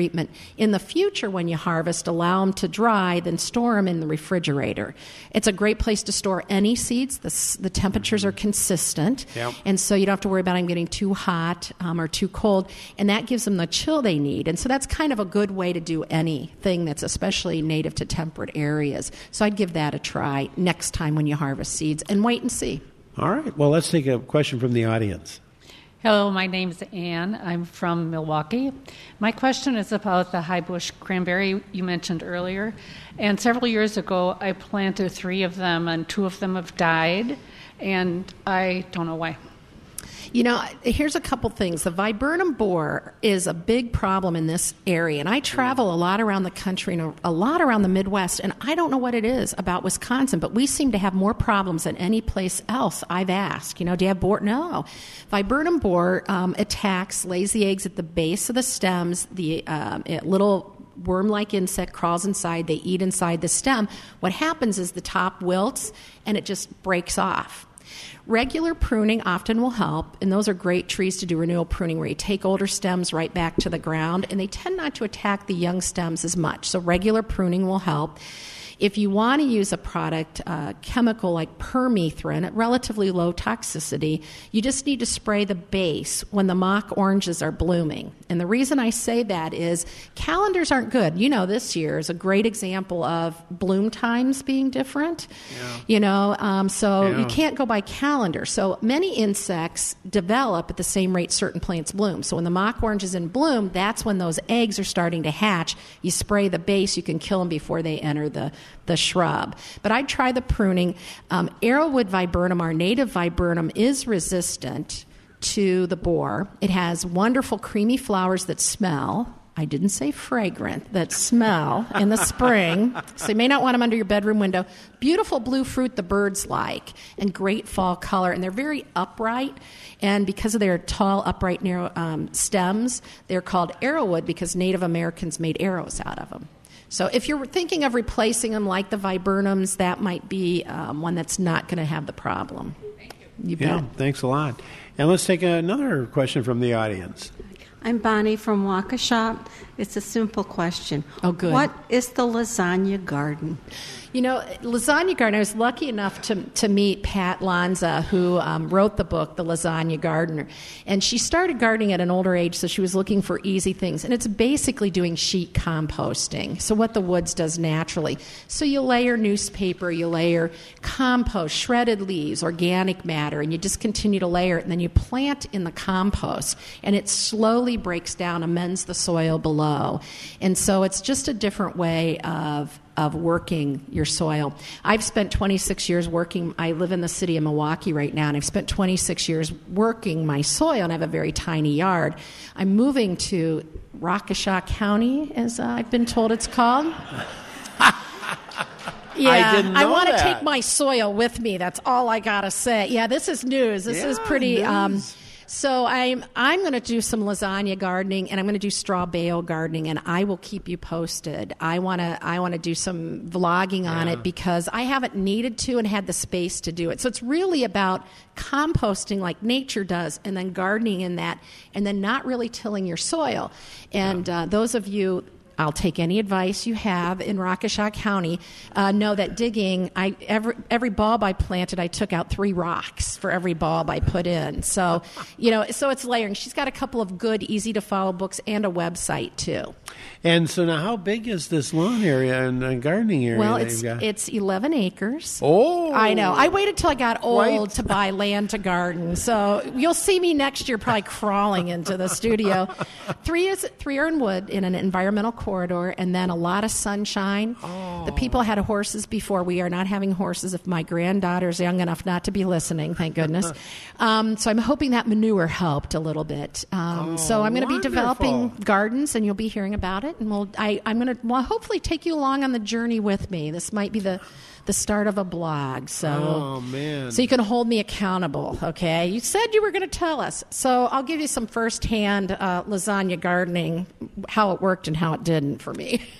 In the future, when you harvest, allow them to dry, then store them in the refrigerator. It's a great place to store any seeds. The, the temperatures are consistent, Yep. and so you don't have to worry about them getting too hot um, or too cold, and that gives them the chill they need. And so that's kind of a good way to do anything that's especially native to temperate areas. So I'd give that a try next time when you harvest seeds, and wait and see. All right. Well, let's take a question from the audience. Hello, my name's Ann. I'm from Milwaukee. My question is about the high bush cranberry you mentioned earlier. And several years ago, I planted three of them, and two of them have died, and I don't know why. You know, here's a couple things. The viburnum borer is a big problem in this area, and I travel a lot around the country and a lot around the Midwest, and I don't know what it is about Wisconsin, but we seem to have more problems than any place else I've asked. You know, do you have borer? No. Viburnum borer um, attacks, lays the eggs at the base of the stems, the um, little worm-like insect crawls inside, they eat inside the stem. What happens is the top wilts, and it just breaks off. Regular pruning often will help, and those are great trees to do renewal pruning where you take older stems right back to the ground, and they tend not to attack the young stems as much, so regular pruning will help. If you want to use a product, uh, chemical like permethrin at relatively low toxicity, you just need to spray the base when the mock oranges are blooming. And the reason I say that is calendars aren't good. You know, this year is a great example of bloom times being different. Yeah. You know, um, so Yeah. you can't go by calendar. So many insects develop at the same rate certain plants bloom. So when the mock orange is in bloom, that's when those eggs are starting to hatch. You spray the base, you can kill them before they enter the the shrub. But I'd try the pruning. Um, arrowwood viburnum, our native viburnum, is resistant to the borer. It has wonderful creamy flowers that smell. I didn't say fragrant, that smell in the spring. So you may not want them under your bedroom window. Beautiful blue fruit the birds like, and great fall color. And they're very upright. And because of their tall, upright, narrow um, stems, they're called arrowwood because Native Americans made arrows out of them. So if you're thinking of replacing them like the viburnums, that might be um, one that's not going to have the problem. Thank you. You Yeah, bet. thanks a lot. And let's take another question from the audience. I'm Bonnie from Waukesha. It's a simple question. Oh, good. What is the lasagna garden? You know, Lasagna Garden, I was lucky enough to, to meet Pat Lanza, who um, wrote the book, The Lasagna Gardener. And she started gardening at an older age, so she was looking for easy things. And it's basically doing sheet composting, so what the woods does naturally. So you layer newspaper, you layer compost, shredded leaves, organic matter, and you just continue to layer it, and then you plant in the compost. And it slowly breaks down, amends the soil below. And so it's just a different way of of working your soil. I've spent twenty-six years working, I live in the city of Milwaukee right now, and I've spent twenty-six years working my soil, and I have a very tiny yard. I'm moving to Waukesha County, as uh, I've been told it's called. Yeah, I didn't know I want to that. take my soil with me. That's all I got to say. Yeah, this is news. This Yeah, is pretty... Um, news. So I'm I'm going to do some lasagna gardening, and I'm going to do straw bale gardening, and I will keep you posted. I want to I want to do some vlogging on Yeah. it because I haven't needed to and had the space to do it. So it's really about composting like nature does, and then gardening in that, and then not really tilling your soil. And uh, those of you. I'll take any advice you have in Waukesha County. Uh, know that digging, I every every bulb I planted, I took out three rocks for every bulb I put in. So, you know, so it's layering. She's got a couple of good, easy to follow books and a website too. And so now, how big is this lawn area and, and gardening area? Well, that it's you've got? it's eleven acres. Oh, I know. I waited till I got old Quite. to buy land to garden. So you'll see me next year probably crawling into the studio. Three is three are in wood in an environmental corridor, and then a lot of sunshine. Oh. The people had horses before. We are not having horses. If my granddaughter's young enough not to be listening, thank goodness. um, so I'm hoping that manure helped a little bit. Um, Oh, so I'm going to be developing wonderful. gardens, and you'll be hearing about it. And we'll, I, I'm going to well, hopefully take you along on the journey with me. This might be the, the start of a blog. So, Oh, man. so you can hold me accountable, okay? You said you were going to tell us. So I'll give you some firsthand uh, lasagna gardening, how it worked and how it didn't for me.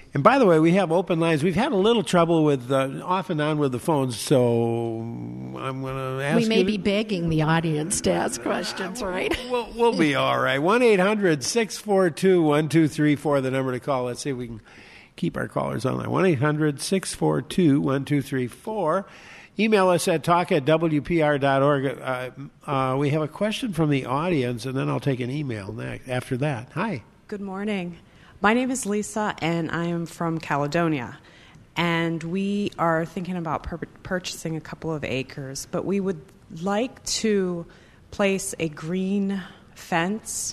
And by the way, we have open lines. We've had a little trouble with uh, off and on with the phones, so I'm going to ask We may you be to, begging the audience to ask questions, right? We'll, we'll be all right. one eight hundred six four two one two three four, the number to call. Let's see if we can keep our callers on line. one eight hundred six four two one two three four. Email us at talk at w p r dot org. Uh, uh, we have a question from the audience, and then I'll take an email next, after that. Hi. Good morning. My name is Lisa, and I am from Caledonia. And we are thinking about pur- purchasing a couple of acres, but we would like to place a green fence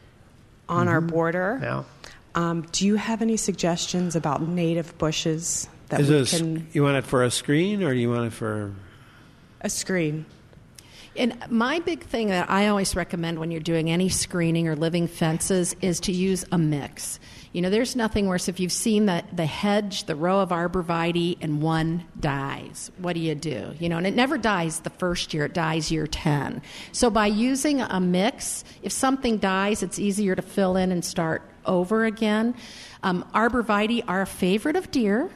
on Mm-hmm. our border. Yeah. Um, do you have any suggestions about native bushes that Is we this, can... you want it for a screen, or do you want it for... A screen. And my big thing that I always recommend when you're doing any screening or living fences is to use a mix. You know, there's nothing worse if you've seen the, the hedge, the row of arborvitae, and one dies. What do you do? You know, and it never dies the first year. It dies year ten. So by using a mix, if something dies, it's easier to fill in and start over again. Um, arborvitae are a favorite of deer.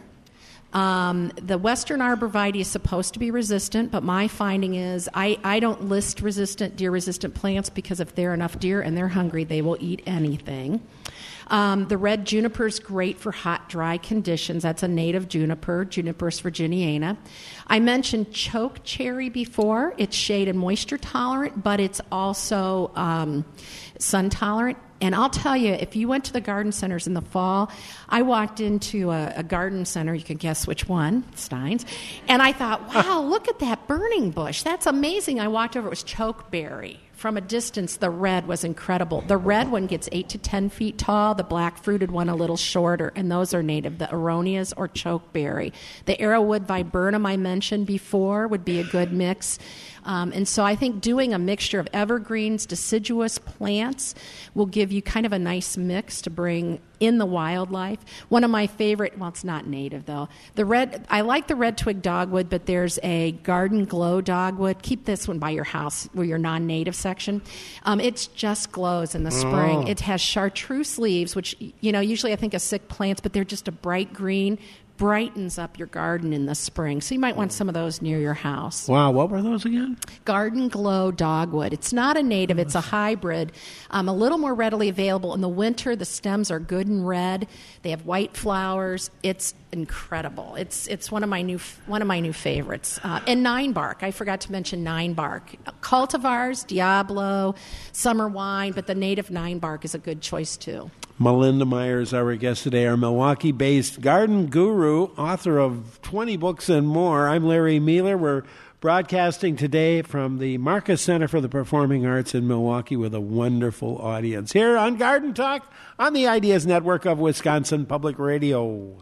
Um, the western arborvitae is supposed to be resistant, but my finding is I, I don't list resistant, deer-resistant plants because if there are enough deer and they're hungry, they will eat anything. Um, the red juniper is great for hot, dry conditions. That's a native juniper, Juniperus virginiana. I mentioned choke cherry before. It's shade and moisture tolerant, but it's also um, sun tolerant. And I'll tell you, if you went to the garden centers in the fall, I walked into a, a garden center, you can guess which one, Stein's, and I thought, wow, look at that burning bush. That's amazing. I walked over, it was chokeberry. From a distance, the red was incredible. The red one gets eight to ten feet tall, the black-fruited one a little shorter, and those are native, the aronias or chokeberry. The arrowwood viburnum I mentioned before would be a good mix. Um, and so I think doing a mixture of evergreens, deciduous plants will give you kind of a nice mix to bring in the wildlife. One of my favorite, well, it's not native though. The red, I like the red twig dogwood, but there's a garden glow dogwood. Keep this one by your house, where your non-native section. Um, it just glows in the spring. Oh. It has chartreuse leaves, which you know usually I think of sick plants, but they're just a bright green. Brightens up your garden in the spring. So you might want some of those near your house. Wow, what were those again? Garden Glow dogwood. It's not a native, it's a hybrid. Um, a little more readily available. In the winter, the stems are good and red. They have white flowers. It's incredible. It's it's one of my new one of my new favorites. Uh, and nine bark. I forgot to mention nine bark. Cultivars, Diablo, summer wine, but the native nine bark is a good choice too. Melinda Myers, our guest today, our Milwaukee-based garden guru, author of twenty books and more. I'm Larry Mueller. We're broadcasting today from the Marcus Center for the Performing Arts in Milwaukee with a wonderful audience here on Garden Talk on the Ideas Network of Wisconsin Public Radio.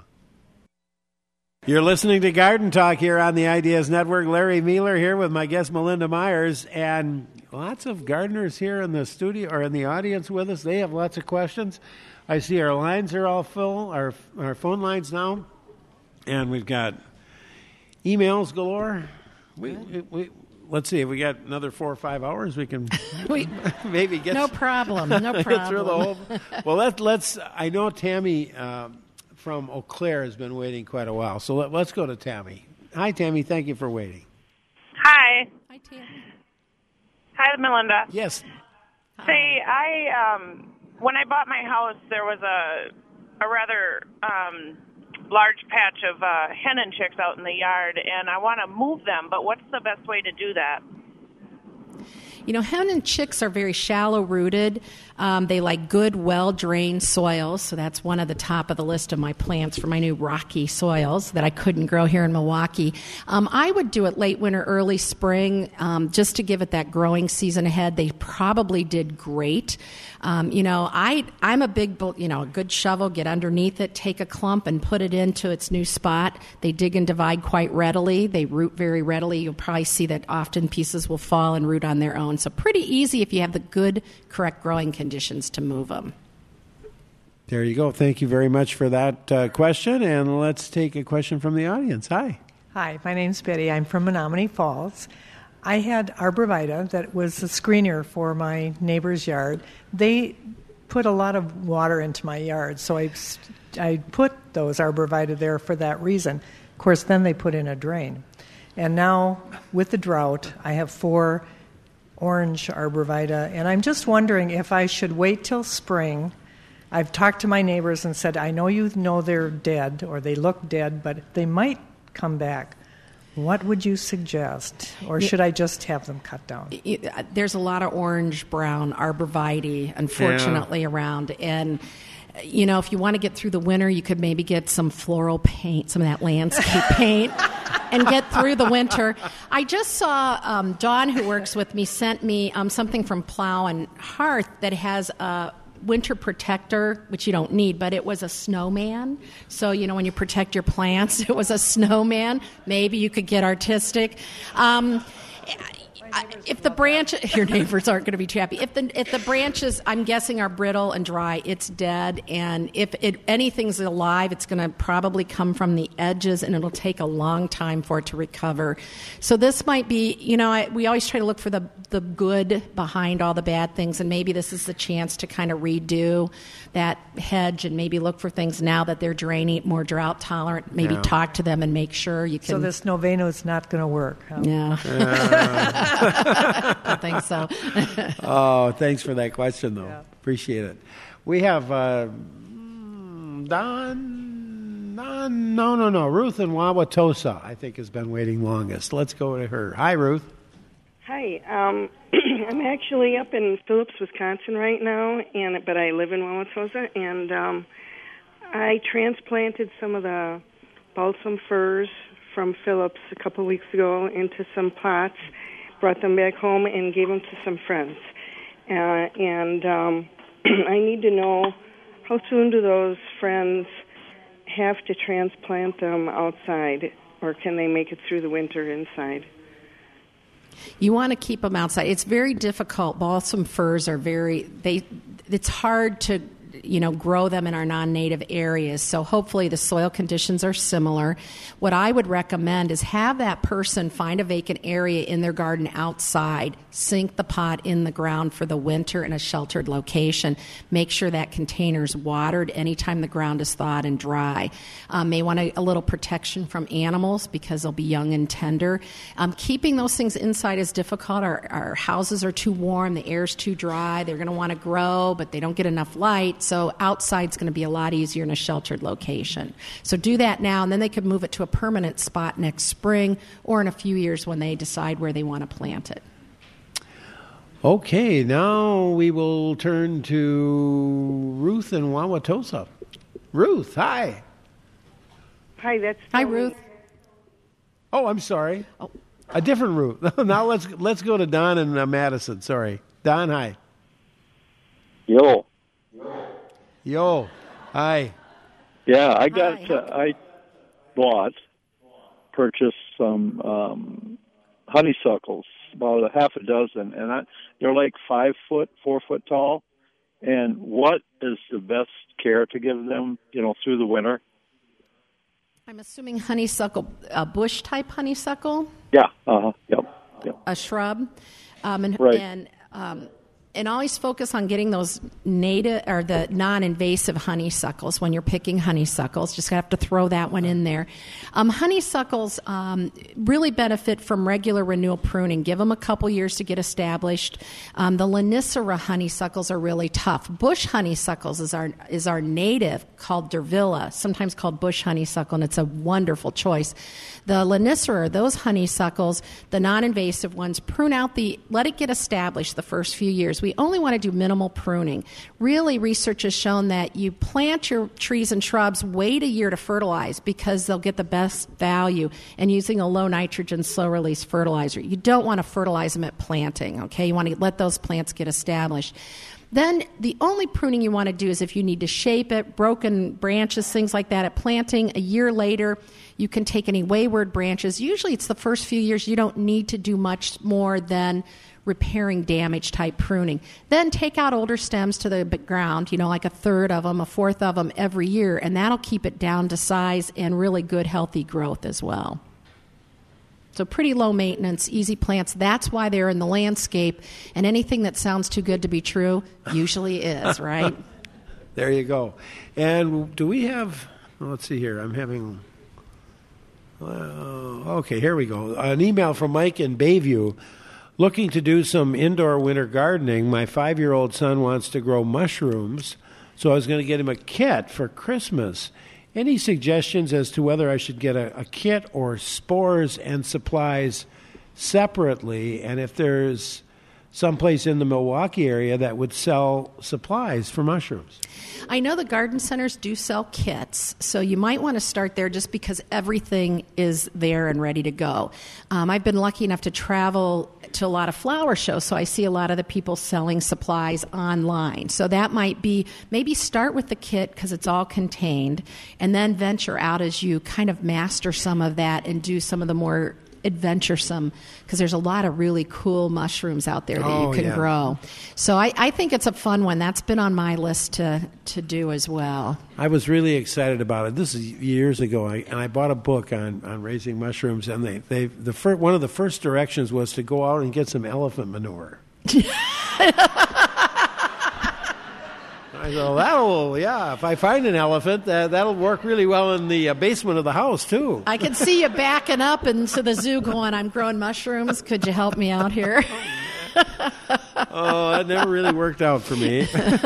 You're listening to Garden Talk here on the Ideas Network. Larry Mueller here with my guest Melinda Myers, and lots of gardeners here in the studio or in the audience with us. They have lots of questions. I see our lines are all full, our our phone lines now, and we've got emails galore. We, we, we let's see if we got another four or five hours. We can we, maybe get no problem, no problem. get through the whole. Well, let, let's. I know Tammy uh, from Eau Claire has been waiting quite a while, so let, let's go to Tammy. Hi, Tammy. Thank you for waiting. Hi. Hi, Tammy. Hi, Melinda. Yes. Say, I um, when I bought my house, there was a a rather um, large patch of uh, hen and chicks out in the yard, and I want to move them. But what's the best way to do that? You know, hen and chicks are very shallow-rooted. Um, they like good, well-drained soils, so that's one of the top of the list of my plants for my new rocky soils that I couldn't grow here in Milwaukee. Um, I would do it late winter, early spring, um, just to give it that growing season ahead. They probably did great. Um, you know, I, I'm a big, you know, a good shovel, get underneath it, take a clump and put it into its new spot. They dig and divide quite readily. They root very readily. You'll probably see that often pieces will fall and root on their own. So pretty easy if you have the good, correct growing conditions to move them. There you go. Thank you very much for that uh, question. And let's take a question from the audience. Hi. Hi, my name's Betty. I'm from Menominee Falls. I had arborvitae that was a screener for my neighbor's yard. They put a lot of water into my yard, so I, I put those arborvitae there for that reason. Of course, then they put in a drain. And now, with the drought, I have four orange arborvitae, and I'm just wondering if I should wait till spring. I've talked to my neighbors and said, I know you know they're dead, or they look dead, but they might come back. What would you suggest? Or should I just have them cut down? There's a lot of orange-brown arborvitae, unfortunately, yeah. around. And, you know, if you want to get through the winter, you could maybe get some floral paint, some of that landscape paint, and get through the winter. I just saw um, Dawn, who works with me, sent me um, something from Plow and Hearth that has a winter protector, which you don't need, but it was a snowman. So, you know, when you protect your plants, it was a snowman. Maybe you could get artistic. Um, if the branch, your neighbors aren't going to be too happy. If the if the branches, I'm guessing, are brittle and dry, it's dead. And if it, anything's alive, it's going to probably come from the edges, and it'll take a long time for it to recover. So this might be, you know, I, we always try to look for the the good behind all the bad things, and maybe this is the chance to kind of redo that hedge and maybe look for things now that they're draining, more drought tolerant. Maybe yeah. talk to them and make sure you can. So this novena is not going to work. Huh? Yeah. Uh. I think so. Oh, thanks for that question, though. Yeah. Appreciate it. We have uh, Don, Don, no, no, no, Ruth in Wauwatosa, I think, has been waiting longest. Let's go to her. Hi, Ruth. Hi. Um, I'm actually up in Phillips, Wisconsin right now, and but I live in Wauwatosa, and um, I transplanted some of the balsam firs from Phillips a couple weeks ago into some pots, brought them back home, and gave them to some friends. Uh, and um, I need to know, how soon do those friends have to transplant them outside, or can they make it through the winter inside? You want to keep them outside. It's very difficult. Balsam firs are very, they. It's hard to, you know, grow them in our non-native areas. So hopefully the soil conditions are similar. What I would recommend is have that person find a vacant area in their garden outside, sink the pot in the ground for the winter in a sheltered location. Make sure that container's watered anytime the ground is thawed and dry. Um, may want a, a little protection from animals because they'll be young and tender. Um, keeping those things inside is difficult. Our, our houses are too warm, the air's too dry. They're going to want to grow, but they don't get enough light. So outside's going to be a lot easier in a sheltered location. So do that now, and then they could move it to a permanent spot next spring or in a few years when they decide where they want to plant it. Okay, now we will turn to Ruth in Wauwatosa. Ruth, hi. Hi, that's Hi, Ruth. Oh, I'm sorry. Oh. A different Ruth. Now let's let's go to Don and uh, Madison. Sorry. Don, hi. Yo. Yo. Hi. Yeah, I got, hi. Uh, I bought, purchased some um, honeysuckles, about a half a dozen, and I, they're like five foot, four foot tall. And what is the best care to give them, you know, through the winter? I'm assuming honeysuckle, a bush type honeysuckle. Yeah. Uh huh. Yep. Yep. A shrub, um, and right. and um, and always focus on getting those native or the non-invasive honeysuckles when you're picking honeysuckles. Just have to throw that one in there. Um, honeysuckles um, really benefit from regular renewal pruning. Give them a couple years to get established. Um, the Lonicera honeysuckles are really tough. Bush honeysuckles is our is our native called Dervilla, sometimes called bush honeysuckle, and it's a wonderful choice. The Lonicera, those honeysuckles, the non-invasive ones, prune out the, let it get established the first few years. We only want to do minimal pruning. Really, research has shown that you plant your trees and shrubs, wait a year to fertilize because they'll get the best value and using a low nitrogen, slow release fertilizer. You don't want to fertilize them at planting, okay? You want to let those plants get established. Then the only pruning you want to do is if you need to shape it, broken branches, things like that at planting. A year later, you can take any wayward branches. Usually it's the first few years you don't need to do much more than repairing damage type pruning. Then take out older stems to the ground, you know, like a third of them, a fourth of them every year, and that'll keep it down to size and really good healthy growth as well. So pretty low maintenance, easy plants. That's why they're in the landscape. And anything that sounds too good to be true usually is, right? There you go. And do we have well, let's see here. I'm having. Uh, okay, here we go. An email from Mike in Bayview. Looking to do some indoor winter gardening. My five-year-old son wants to grow mushrooms, so I was going to get him a kit for Christmas. Any suggestions as to whether I should get a, a kit or spores and supplies separately, and if there's someplace in the Milwaukee area that would sell supplies for mushrooms? I know the garden centers do sell kits, so you might want to start there just because everything is there and ready to go. Um, I've been lucky enough to travel to a lot of flower shows, so I see a lot of the people selling supplies online. So that might be, maybe start with the kit because it's all contained, and then venture out as you kind of master some of that and do some of the more adventuresome, because there's a lot of really cool mushrooms out there that oh, you can yeah. grow. So I, I think it's a fun one. That's been on my list to, to do as well. I was really excited about it. This is years ago, I, and I bought a book on, on raising mushrooms, and they, they the fir- one of the first directions was to go out and get some elephant manure. I go, that'll, yeah, if I find an elephant, uh, that'll work really well in the uh, basement of the house, too. I can see you backing up into the zoo going, I'm growing mushrooms. Could you help me out here? Oh, that never really worked out for me.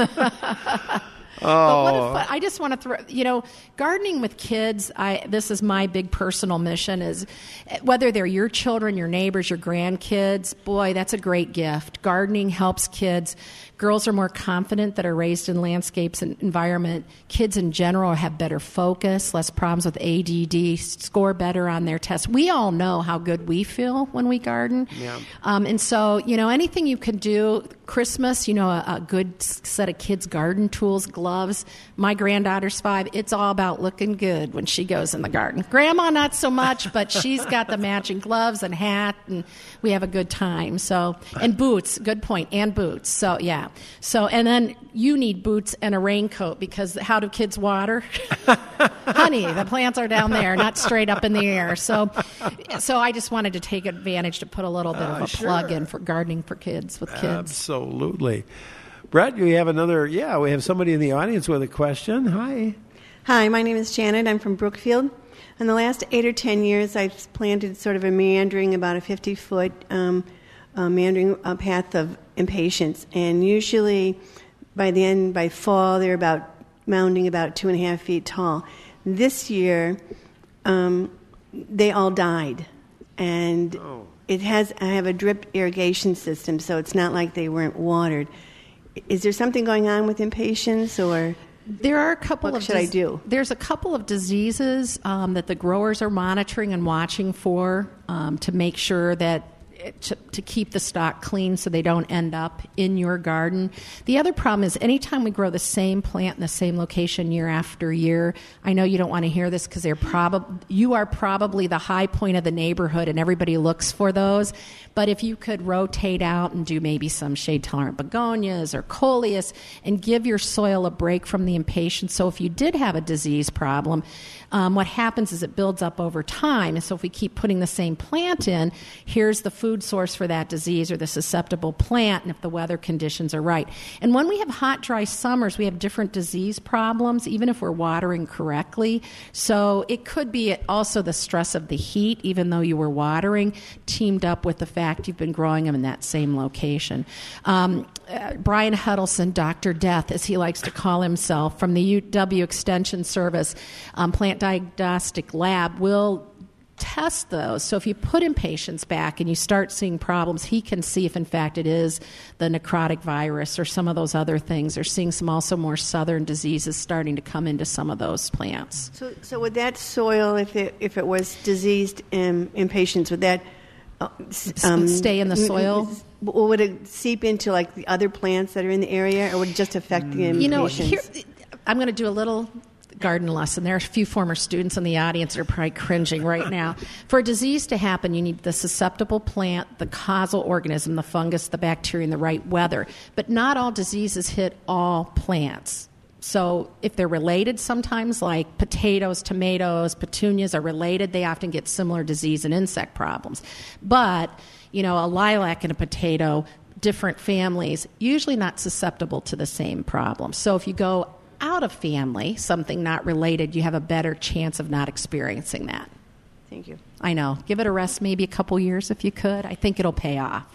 But what if, I just want to throw, you know, gardening with kids, I, this is my big personal mission, is whether they're your children, your neighbors, your grandkids, boy, that's a great gift. Gardening helps kids. Girls are more confident that are raised in landscapes and environment. Kids in general have better focus, less problems with A D D, score better on their tests. We all know how good we feel when we garden. Yeah. Um, and so, you know, anything you can do, Christmas, you know, a, a good set of kids' garden tools, gloves. My granddaughter's five. It's all about looking good when she goes in the garden. Grandma, not so much, but she's got the matching gloves and hat, and we have a good time. So, and boots, good point, and boots. So, yeah. So, and then you need boots and a raincoat, because how do kids water? Honey, the plants are down there, not straight up in the air. So, so I just wanted to take advantage to put a little bit of Uh, a sure. plug in for gardening for kids with kids. Absolutely. Brett, we have another, yeah, we have somebody in the audience with a question. Hi. Hi, my name is Janet. I'm from Brookfield. In the last eight or ten years, I've planted sort of a meandering, about a fifty-foot um, uh, meandering uh, path of impatiens. And usually by the end, by fall, they're about mounding about two and a half feet tall. This year, um, they all died. And Oh. it has, I have a drip irrigation system, so it's not like they weren't watered. Is there something going on with impatiens, or There are a couple what of should I do? There's a couple of diseases um, that the growers are monitoring and watching for um, to make sure that to, to keep the stock clean so they don't end up in your garden. The other problem is anytime we grow the same plant in the same location year after year, I know you don't want to hear this because they're probably you are probably the high point of the neighborhood and everybody looks for those. But if you could rotate out and do maybe some shade-tolerant begonias or coleus and give your soil a break from the impatiens. So if you did have a disease problem, um, what happens is it builds up over time. And so if we keep putting the same plant in, here's the food source for that disease or the susceptible plant, and if the weather conditions are right. And when we have hot, dry summers, we have different disease problems, even if we're watering correctly. So it could be also the stress of the heat, even though you were watering, teamed up with the fact you've been growing them in that same location. Um, uh, Brian Huddleston, Doctor Death, as he likes to call himself, from the U W Extension Service um, Plant Diagnostic Lab, will test those. So if you put impatiens back and you start seeing problems, he can see if in fact it is the necrotic virus or some of those other things. They're seeing some also more southern diseases starting to come into some of those plants. So, so would that soil, if it if it was diseased um, impatiens, would that uh, um, stay in the soil? Or would it seep into like the other plants that are in the area, or would it just affect the impatiens? You know, here, I'm going to do a little garden lesson. There are a few former students in the audience that are probably cringing right now. For a disease to happen, you need the susceptible plant, the causal organism, the fungus, the bacteria, and the right weather. But not all diseases hit all plants. So if they're related sometimes, like potatoes, tomatoes, petunias are related, they often get similar disease and insect problems. But, you know, a lilac and a potato, different families, usually not susceptible to the same problem. So if you go without a family, something not related, you have a better chance of not experiencing that. Thank you. I know. Give it a rest maybe a couple years if you could. I think it'll pay off.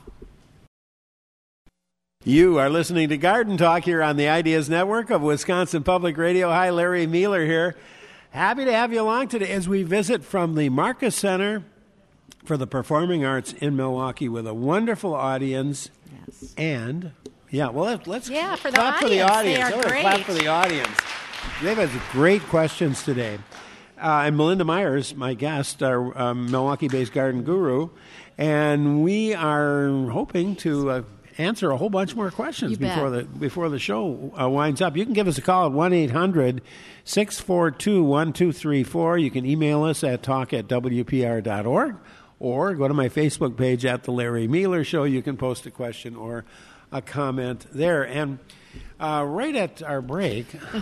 You are listening to Garden Talk here on the Ideas Network of Wisconsin Public Radio. Hi, Larry Mueller here. Happy to have you along today as we visit from the Marcus Center for the Performing Arts in Milwaukee with a wonderful audience. Yes. And, yeah, well, let, let's yeah, for the clap audience. for the audience. They are Let's great. clap for the audience. They've had great questions today. Uh, and Melinda Myers, my guest, our um, Milwaukee-based garden guru, and we are hoping to uh, answer a whole bunch more questions You bet. before the before the show uh, winds up. You can give us a call at one eight hundred six four two one two three four. You can email us at talk at w p r dot org, or go to my Facebook page at The Larry Mueller Show. You can post a question or a comment there. And uh, right at our break,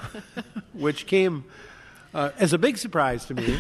which came uh, as a big surprise to me,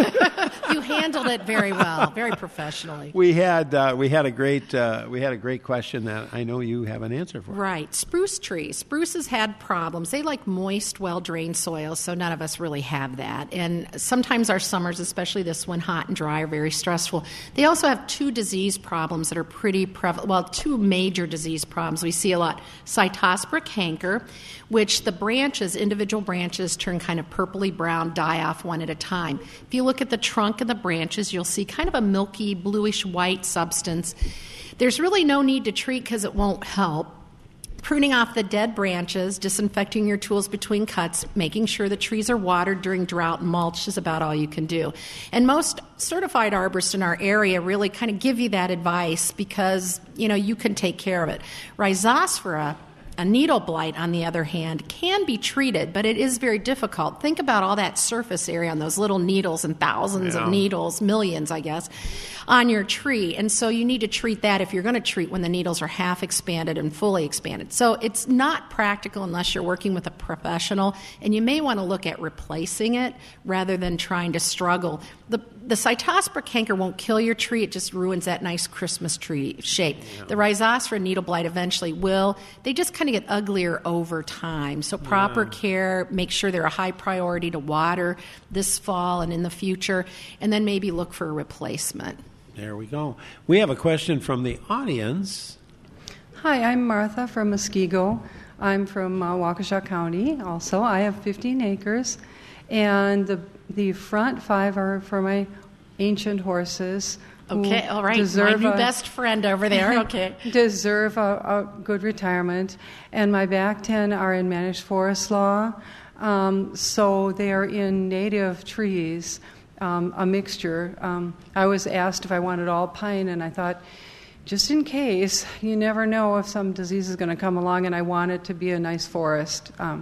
You handled it very well, very professionally. we had uh, we had a great uh, we had a great question that I know you have an answer for. Right. Spruce trees. Spruces had problems. They like moist, well-drained soils, so none of us really have that. And sometimes our summers, especially this one, hot and dry, are very stressful. They also have two disease problems that are pretty prevalent. Well, two major disease problems. We see a lot. Cytospora canker, which the branches, individual branches, turn kind of purpley brown, die off one at a time. If you look at the trunk and the branches, you'll see kind of a milky, bluish white substance. There's really no need to treat because it won't help. Pruning off the dead branches, disinfecting your tools between cuts, making sure the trees are watered during drought and mulch is about all you can do. And most certified arborists in our area really kind of give you that advice because, you know, you can take care of it. Rhizospora, a needle blight, on the other hand, can be treated, but it is very difficult. Think about all that surface area on those little needles and thousands Yeah. of needles, millions, I guess, on your tree. And so you need to treat that if you're going to treat when the needles are half expanded and fully expanded. So it's not practical unless you're working with a professional, and you may want to look at replacing it rather than trying to struggle. The, the Cytospora canker won't kill your tree. It just ruins that nice Christmas tree shape. The Rhizospora needle blight eventually will. They just kind of get uglier over time. So proper Yeah. care, make sure they're a high priority to water this fall and in the future, and then maybe look for a replacement. There we go. We have a question from the audience. Hi, I'm Martha from Muskego. I'm from uh, Waukesha County also. I have fifteen acres, and the the front five are for my ancient horses. who Okay, all right. My deserve new a- best friend over there. Okay. deserve a, a good retirement. And my back ten are in managed forest law, um, so they are in native trees, um, a mixture. Um, I was asked if I wanted all pine, and I thought, just in case, you never know if some disease is going to come along, and I want it to be a nice forest. Um,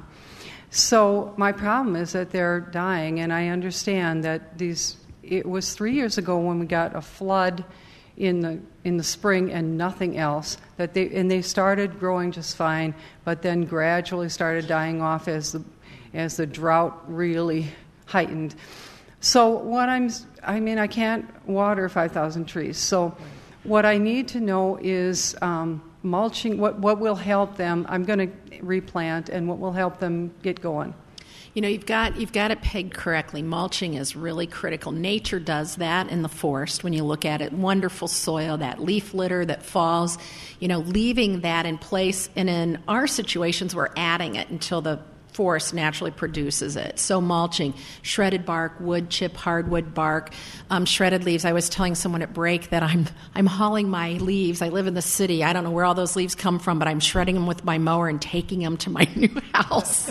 so my problem is that they're dying, and I understand that these. It was three years ago when we got a flood in the in the spring and nothing else. That they and they started growing just fine, but then gradually started dying off as the as the drought really heightened. So what I'm I mean I can't water five thousand trees. So what I need to know is um, mulching. What what will help them? I'm going to replant, and what will help them get going. You know, you've got you've got it pegged correctly. Mulching is really critical. Nature does that in the forest. When you look at it, wonderful soil, that leaf litter that falls, you know, leaving that in place. And in our situations, we're adding it until the forest naturally produces it. So mulching, shredded bark, wood chip, hardwood bark, um, shredded leaves. I was telling someone at break that I'm I'm hauling my leaves. I live in the city. I don't know where all those leaves come from, but I'm shredding them with my mower and taking them to my new house.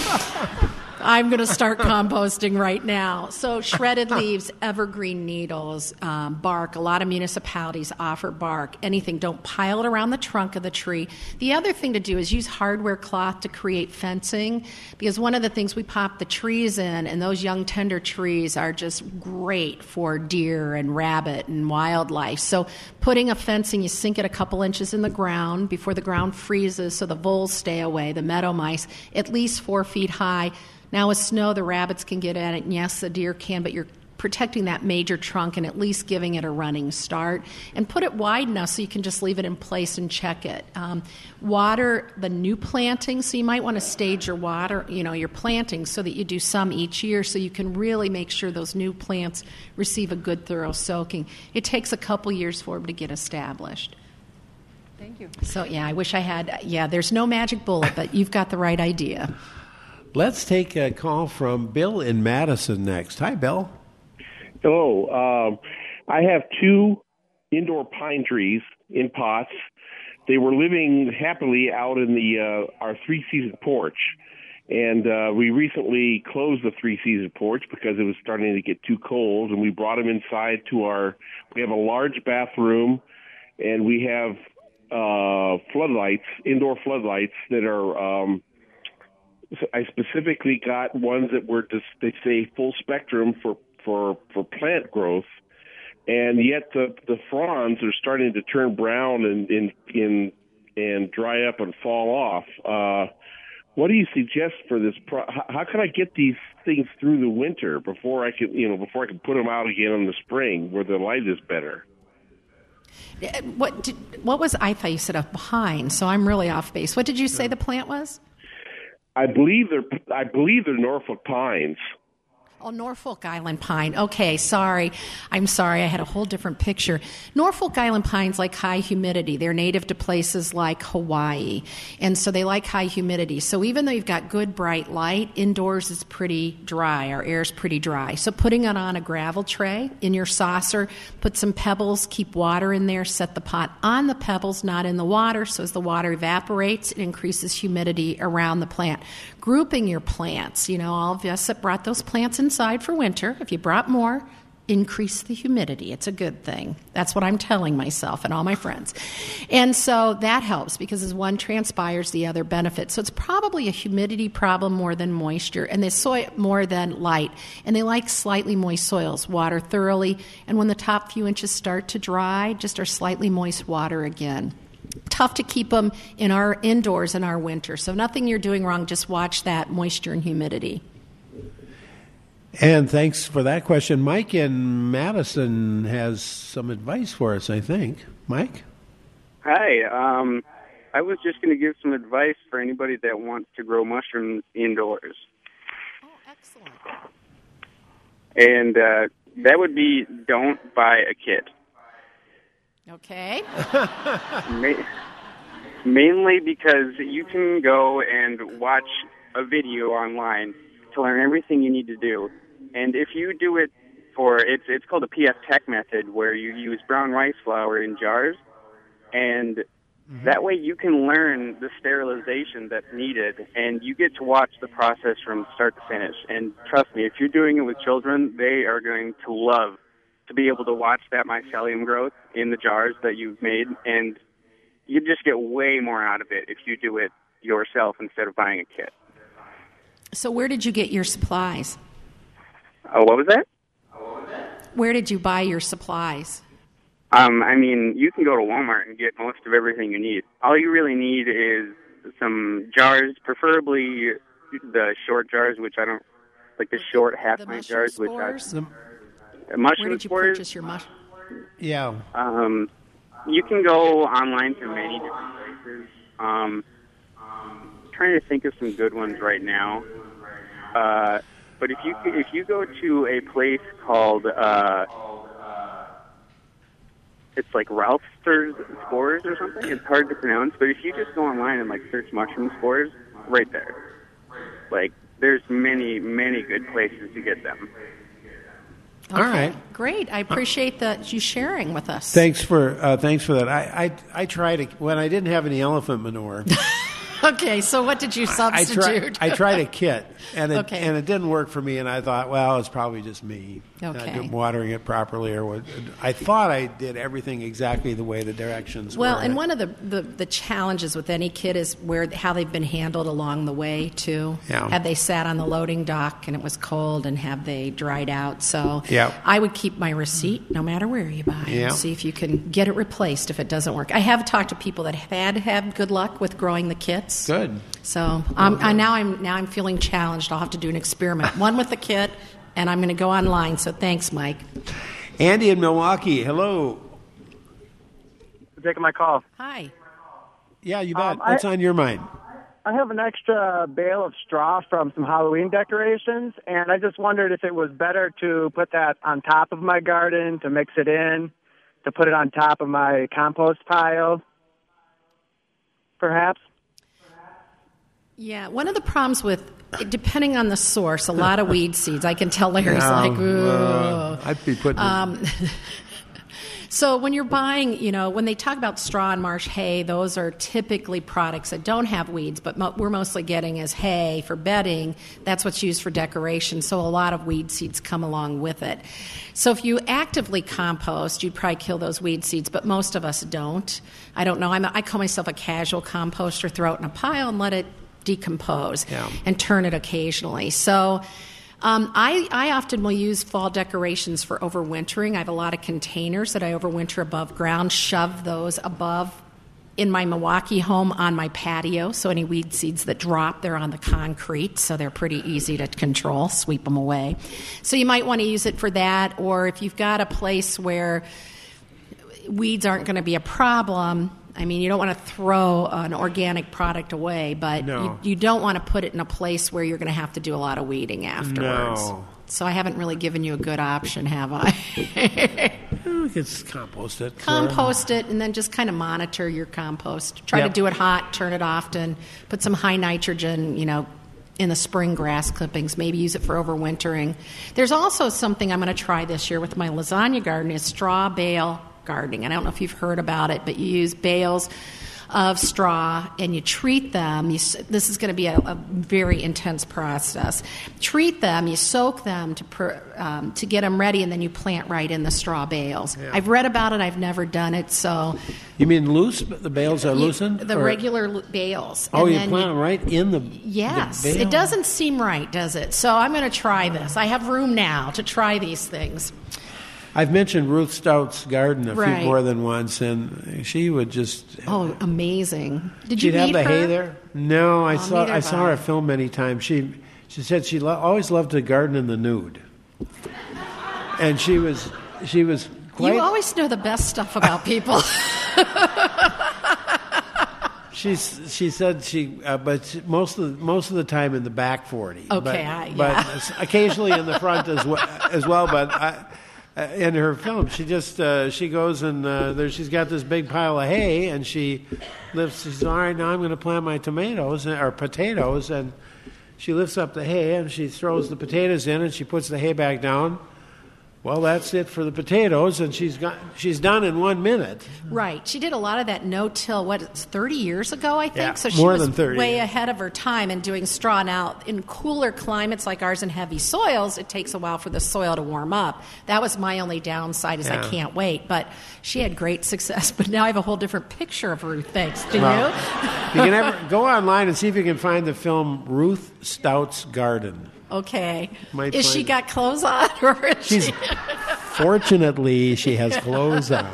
I'm going to start composting right now. So shredded leaves, evergreen needles, um, bark. A lot of municipalities offer bark. Anything. Don't pile it around the trunk of the tree. The other thing to do is use hardware cloth to create fencing, because one of the things we pop the trees in, and those young tender trees are just great for deer and rabbit and wildlife. So putting a fencing, you sink it a couple inches in the ground before the ground freezes so the voles stay away, the meadow mice, at least four feet high. Now with snow, the rabbits can get at it, and yes, the deer can, but you're protecting that major trunk and at least giving it a running start. And put it wide enough so you can just leave it in place and check it. Um, water the new plantings, so you might want to stage your water, you know, your plantings so that you do some each year so you can really make sure those new plants receive a good thorough soaking. It takes a couple years for them to get established. Thank you. So, yeah, I wish I had, yeah, there's no magic bullet, but you've got the right idea. Let's take a call from Bill in Madison next. Hi, Bill. Hello. Um, I have two indoor pine trees in pots. They were living happily out in the uh, our three-season porch. And uh, we recently closed the three-season porch because it was starting to get too cold, and we brought them inside to our – we have a large bathroom, and we have uh, floodlights, indoor floodlights that are um, – I specifically got ones that were, just, they say, full spectrum for – For, for plant growth, and yet the, the fronds are starting to turn brown and in, in, and dry up and fall off. Uh, what do you suggest for this? Pro- how, how can I get these things through the winter before I can, you know, before I can put them out again in the spring where the light is better? What did, what was I thought you said a pine? So I'm really off base. What did you say the plant was? I believe they're I believe they're Norfolk pines. Oh, Norfolk Island pine. Okay, sorry. I'm sorry. I had a whole different picture. Norfolk Island pines like high humidity. They're native to places like Hawaii, and so they like high humidity. So even though you've got good bright light, indoors is pretty dry. Our air's pretty dry. So putting it on a gravel tray in your saucer, put some pebbles, keep water in there, set the pot on the pebbles, not in the water. So as the water evaporates, it increases humidity around the plant. Grouping your plants. You know, all of us that brought those plants inside for winter, if you brought more, increase the humidity. It's a good thing. That's what I'm telling myself and all my friends. And so that helps because as one transpires, the other benefits. So it's probably a humidity problem more than moisture, and the soil more than light. And they like slightly moist soils, water thoroughly, and when the top few inches start to dry, just our slightly moist water again. Tough to keep them in our indoors in our winter. So nothing you're doing wrong. Just watch that moisture and humidity. And thanks for that question. Mike in Madison has some advice for us, I think. Mike? Hi. Um, I was just going to give some advice for anybody that wants to grow mushrooms indoors. Oh, excellent. And uh, that would be don't buy a kit. Okay. Ma- mainly because you can go and watch a video online to learn everything you need to do. And if you do it for, it's it's called the P F Tech method, where you use brown rice flour in jars. And mm-hmm. that way you can learn the sterilization that's needed, and you get to watch the process from start to finish. And trust me, if you're doing it with children, they are going to love to be able to watch that mycelium growth in the jars that you've made, and you just get way more out of it if you do it yourself instead of buying a kit. So where did you get your supplies? Oh, uh, what was that? Where did you buy your supplies? Um, I mean, you can go to Walmart and get most of everything you need. All you really need is some jars, preferably the short jars, which I don't, like the short half-pint jars, spores? which I... Mushroom Where did you spores? purchase your mushroom? Yeah. Um, you can go online to many different places. Um, I'm trying to think of some good ones right now. Uh, but if you if you go to a place called uh, it's like Ralph's Spores or something. It's hard to pronounce, but if you just go online and like search mushroom spores, right there. Like there's many many good places to get them. Okay. All right. Great. I appreciate that you sharing with us. Thanks for uh, thanks for that. I, I I tried to when I didn't have any elephant manure. Okay, so what did you substitute? I, try, I tried a kit, and it, okay. and it didn't work for me, and I thought, well, it's probably just me okay. not watering it properly. or what. I thought I did everything exactly the way the directions well, were. Well, and one of the, the, the challenges with any kit is where how they've been handled along the way, too. Yeah. Have they sat on the loading dock and it was cold, and have they dried out? So yeah. I would keep my receipt no matter where you buy yeah. and see if you can get it replaced if it doesn't work. I have talked to people that have had had good luck with growing the kits. Good. So um, I, now I'm now I'm feeling challenged. I'll have to do an experiment. One with the kit and I'm going to go online. So thanks, Mike. Andy in Milwaukee, hello. For taking my call. Hi. Yeah, you bet. Um, What's I, on your mind? I have an extra bale of straw from some Halloween decorations, and I just wondered if it was better to put that on top of my garden, to mix it in, to put it on top of my compost pile, perhaps. Yeah, one of the problems with, depending on the source, a lot of weed seeds, I can tell Larry's Yeah, like, ooh. uh, I'd be putting Um, so when you're buying, you know, when they talk about straw and marsh hay, those are typically products that don't have weeds, but mo- we're mostly getting as hay for bedding. That's what's used for decoration, so a lot of weed seeds come along with it. So if you actively compost, you'd probably kill those weed seeds, but most of us don't. I don't know. I'm a, I call myself a casual composter. Throw it in a pile and let it decompose Yeah. and turn it occasionally. So um, I, I often will use fall decorations for overwintering. I have a lot of containers that I overwinter above ground, shove those above in my Milwaukee home on my patio. So any weed seeds that drop, they're on the concrete, so they're pretty easy to control, sweep them away. So you might want to use it for that, or if you've got a place where weeds aren't going to be a problem, I mean, you don't want to throw an organic product away, but No. you, you don't want to put it in a place where you're going to have to do a lot of weeding afterwards. No. So I haven't really given you a good option, have I? You could compost it. Compost it and then just kind of monitor your compost. Try Yep. to do it hot, turn it often, put some high nitrogen, you know, in the spring grass clippings, maybe use it for overwintering. There's also something I'm going to try this year with my lasagna garden is straw bale gardening. I don't know if you've heard about it, but you use bales of straw and you treat them. You, this is going to be a, a very intense process. Treat them, you soak them to per, um, to get them ready, and then you plant right in the straw bales. Yeah. I've read about it. I've never done it. So You mean loose? The bales are you- loosened? the or- regular lo- bales. Oh, And you then plant them right in the Yes, the bale? it doesn't seem right, does it? So I'm going to try this. I have room now to try these things. I've mentioned Ruth Stout's garden a Right. few more than once, and she would just. Oh, amazing! Did She'd you have meet the her? hay there. No, I Oh, saw neither I have saw I. her film many times. She she said she lo- always loved to garden in the nude, and she was she was quite. You always know the best stuff about people. She's she said she, uh, but she, most of the, most of the time in the back forty. Okay, but, I- but yeah. occasionally in the front as well. As well, but I, uh, in her film, she just uh, she goes and uh, there she's got this big pile of hay, and she lifts. She says, "All right, now I'm going to plant my tomatoes or potatoes," and she lifts up the hay and she throws the potatoes in, and she puts the hay back down. Well, that's it for the potatoes, and she's got she's done in one minute. Right. She did a lot of that no-till, what, it's thirty years ago, I think? Yeah, so she more was than thirty. way ahead of her time in doing straw. Now, in cooler climates like ours and heavy soils, it takes a while for the soil to warm up. That was my only downside is Yeah. I can't wait. But she had great success. But now I have a whole different picture of Ruth, thanks. Do Well, you? You can ever go online and see if you can find the film Ruth Stout's Garden. Okay. Might Is she find- got clothes on? Or is She's she... fortunately she has clothes on.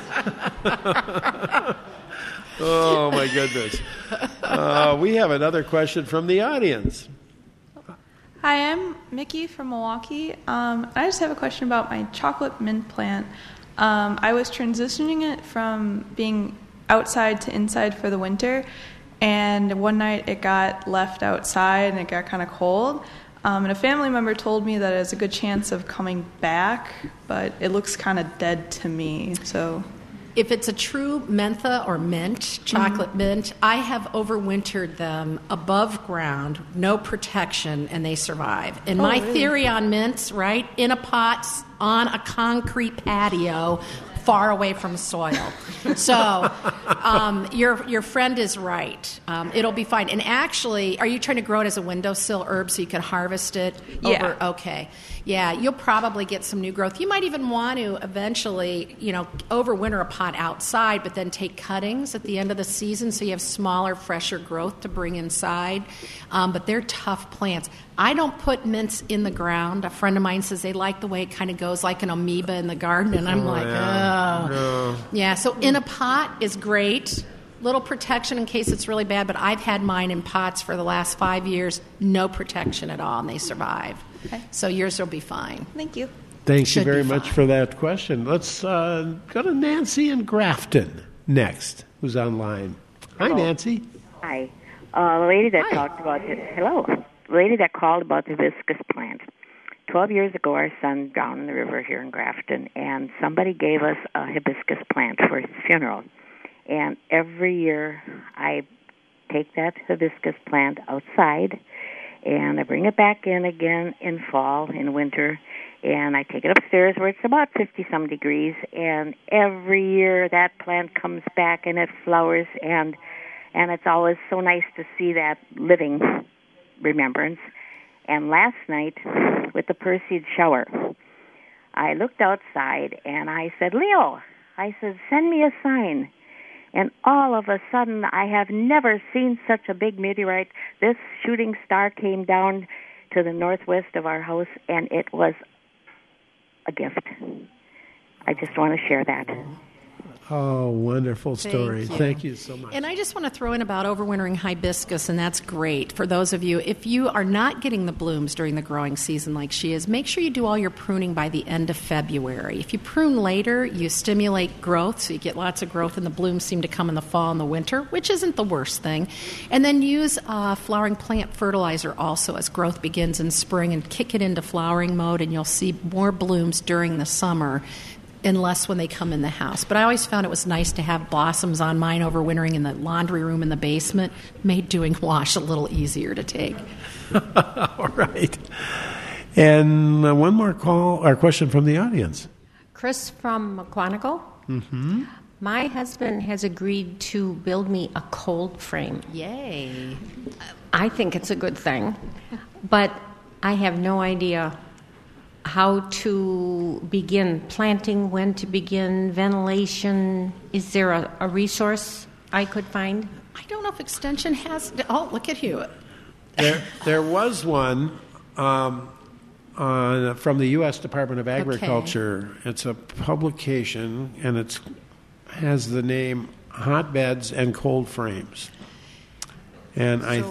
Oh my goodness! Uh, we have another question from the audience. Hi, I'm Mickey from Milwaukee. Um, I just have a question about my chocolate mint plant. Um, I was transitioning it from being outside to inside for the winter, and one night it got left outside and it got kind of cold. Um, and a family member told me that it has a good chance of coming back, but it looks kind of dead to me. So, if it's a true mentha or mint, chocolate mint, I have overwintered them above ground, no protection, and they survive. And Oh, my really? theory on mints, right, in a pot on a concrete patio, far away from soil. So um, your your friend is right. Um, it'll be fine. And actually, are you trying to grow it as a windowsill herb so you can harvest it? Yeah. Over, okay. Yeah, you'll probably get some new growth. You might even want to eventually, you know, overwinter a pot outside, but then take cuttings at the end of the season so you have smaller, fresher growth to bring inside. Um, but they're tough plants. I don't put mints in the ground. A friend of mine says they like the way it kind of goes like an amoeba in the garden, and I'm Oh, like, yeah. oh. No. Yeah, so in a pot is great. Little protection in case it's really bad, but I've had mine in pots for the last five years, no protection at all, and they survive. Okay. So yours will be fine. Thank you. Thank you Should very be much fine. for that question. Let's uh, go to Nancy in Grafton next, who's online. Hi, Hello. Nancy. Hi. Uh, the lady that talked about it, hello. The lady that called about the hibiscus plant. Twelve years ago, our son drowned in the river here in Grafton, and somebody gave us a hibiscus plant for his funeral. And every year, I take that hibiscus plant outside, and I bring it back in again in fall, in winter, and I take it upstairs where it's about fifty-some degrees, and every year that plant comes back and it flowers, and and it's always so nice to see that living remembrance. And last night, with the Perseid shower, I looked outside and I said, Leo, I said, send me a sign. And all of a sudden, I have never seen such a big meteorite. This shooting star came down to the northwest of our house, and it was a gift. I just want to share that. Oh, wonderful story. Thank you. Thank you so much. And I just want to throw in about overwintering hibiscus, and that's great for those of you. If you are not getting the blooms during the growing season like she is, make sure you do all your pruning by the end of February. If you prune later, you stimulate growth, so you get lots of growth, and the blooms seem to come in the fall and the winter, which isn't the worst thing. And then use uh, flowering plant fertilizer also as growth begins in spring, and kick it into flowering mode, and you'll see more blooms during the summer, unless when they come in the house. But I always found it was nice to have blossoms on mine overwintering in the laundry room in the basement. Made doing wash a little easier to take. All right. And uh, one more call or question from the audience. Chris from McQuantico. Mm-hmm. My husband has agreed to build me a cold frame. Yay. I think it's a good thing, but I have no idea how to begin planting, when to begin ventilation. Is there a, a resource I could find? I don't know if Extension has... Oh, look at you. There, there was one um, uh, from the U S Department of Agriculture. Okay. It's a publication, and it has the name Hotbeds and Cold Frames. And so,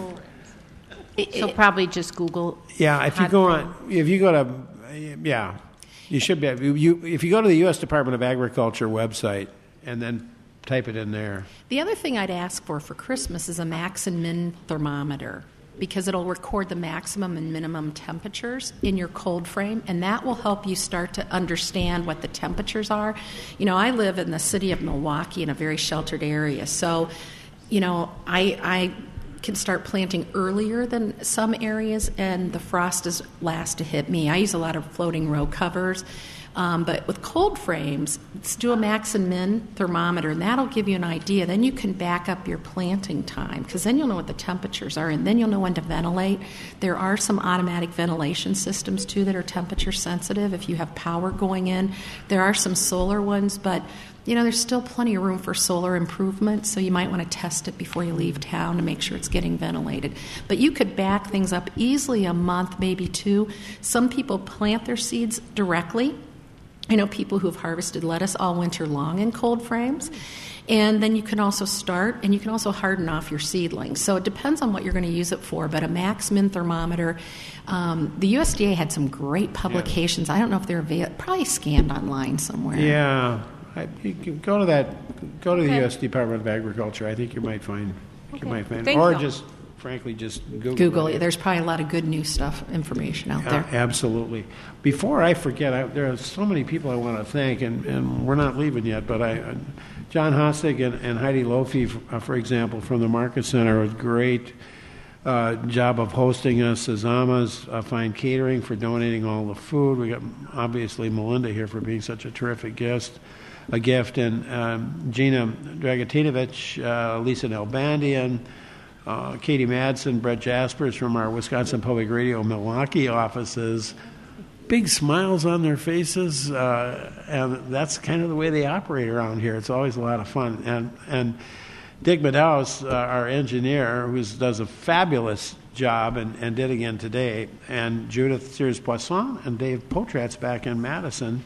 I... So probably just Google. Yeah, if you go on... If you go to... Yeah, you should be. You, if you go to the U S Department of Agriculture website and then type it in there. The other thing I'd ask for for Christmas is a max and min thermometer, because it'll record the maximum and minimum temperatures in your cold frame, and that will help you start to understand what the temperatures are. You know, I live in the city of Milwaukee in a very sheltered area, so, you know, I... I can start planting earlier than some areas, and the frost is last to hit me. I use a lot of floating row covers, um, but with cold frames, let's do a max and min thermometer, and that'll give you an idea. Then you can back up your planting time, because then you'll know what the temperatures are, and then you'll know when to ventilate. There are some automatic ventilation systems, too, that are temperature sensitive if you have power going in. There are some solar ones, but you know, there's still plenty of room for solar improvement, so you might want to test it before you leave town to make sure it's getting ventilated. But you could back things up easily a month, maybe two. Some people plant their seeds directly. I know people who have harvested lettuce all winter long in cold frames. And then you can also start, and you can also harden off your seedlings. So it depends on what you're going to use it for, but a max min thermometer. Um, the U S D A had some great publications. Yeah. I don't know if they're available, probably scanned online somewhere. Yeah. I, you can go to that. Go to okay. the U S Department of Agriculture. I think you might find. Okay. You might find, Thank or you. just frankly just Google. Google it. it. There's probably a lot of good new stuff, information out there. Uh, absolutely. Before I forget, I, there are so many people I want to thank, and, and we're not leaving yet. But I, uh, John Hostig and, and Heidi Lofi, for, uh, for example, from the Market Center, a great uh, job of hosting us. Azama's uh, Fine Catering for donating all the food. We got obviously Melinda here for being such a terrific guest. A gift, and um, Gina Dragatinovich, uh, Lisa Nelbandian, uh, Katie Madsen, Brett Jaspers from our Wisconsin Public Radio Milwaukee offices. Big smiles on their faces, uh, and that's kind of the way they operate around here. It's always a lot of fun. And and Dick Madaus, uh, our engineer, who does a fabulous job and, and did again today, and Judith Sears-Poisson and Dave Potratz back in Madison.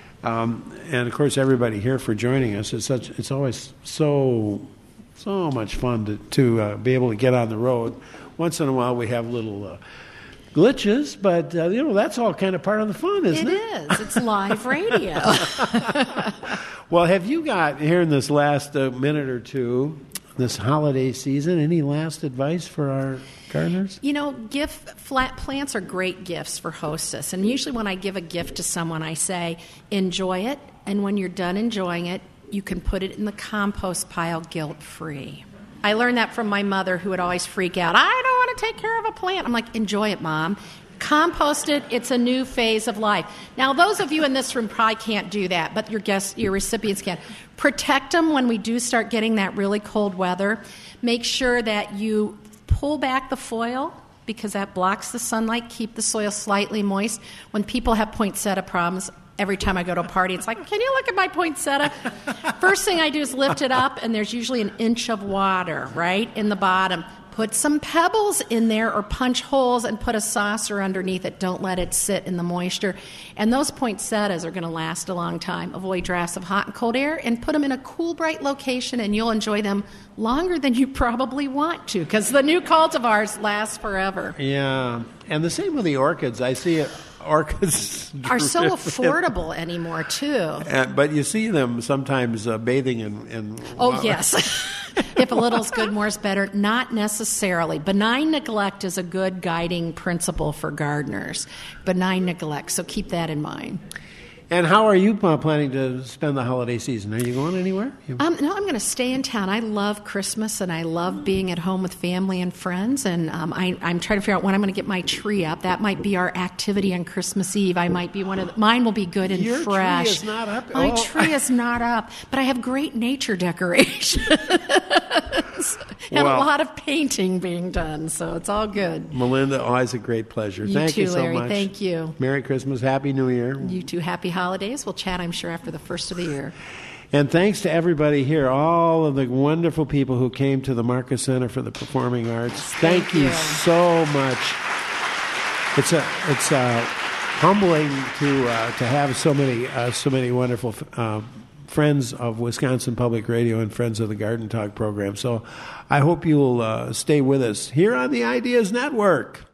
Um, and of course, everybody here for joining us. It's such. It's always so, so much fun to to uh, be able to get on the road. Once in a while, we have little uh, glitches, but uh, you know that's all kind of part of the fun, isn't it? It is. It's live radio. Well, have you got here in this last uh, minute or two, this holiday season, any last advice for our gardeners? You know, gift flat plants are great gifts for hostess, and usually when I give a gift to someone, I say, enjoy it, and when you're done enjoying it, you can put it in the compost pile guilt-free. I learned that from my mother, who would always freak out. I don't want to take care of a plant. I'm like, enjoy it, Mom. Compost it. It's a new phase of life. Now, those of you in this room probably can't do that, but your guests, your recipients can. Protect them when we do start getting that really cold weather. Make sure that you pull back the foil because that blocks the sunlight. Keep the soil slightly moist. When people have poinsettia problems, every time I go to a party, it's like, can you look at my poinsettia? First thing I do is lift it up, and there's usually an inch of water right in the bottom. Put some pebbles in there or punch holes and put a saucer underneath it. Don't let it sit in the moisture. And those poinsettias are going to last a long time. Avoid drafts of hot and cold air and put them in a cool, bright location, and you'll enjoy them longer than you probably want to because the new cultivars last forever. Yeah, and the same with the orchids. I see it. Orchids are so affordable anymore, too. Uh, but you see them sometimes uh, bathing in... in oh, water. yes. If a little's good, more's better. Not necessarily. Benign neglect is a good guiding principle for gardeners. Benign neglect, so keep that in mind. And how are you uh, planning to spend the holiday season? Are you going anywhere? You... Um, no, I'm going to stay in town. I love Christmas, and I love being at home with family and friends. And um, I, I'm trying to figure out when I'm going to get my tree up. That might be our activity on Christmas Eve. I might be one of the, mine will be good and Your fresh. Tree is not up. My oh. tree is not up, but I have great nature decorations and well, a lot of painting being done. So it's all good. Melinda, always a great pleasure. You Thank too, you so Larry. much. Thank you. Merry Christmas. Happy New Year. You too. Happy holidays. We'll chat, I'm sure, after the first of the year. And thanks to everybody here, all of the wonderful people who came to the Marcus Center for the Performing Arts. Thank, Thank you. you so much. It's a it's a humbling to uh, to have so many uh, so many wonderful uh, friends of Wisconsin Public Radio and friends of the Garden Talk program. So I hope you'll uh, stay with us here on the Ideas Network.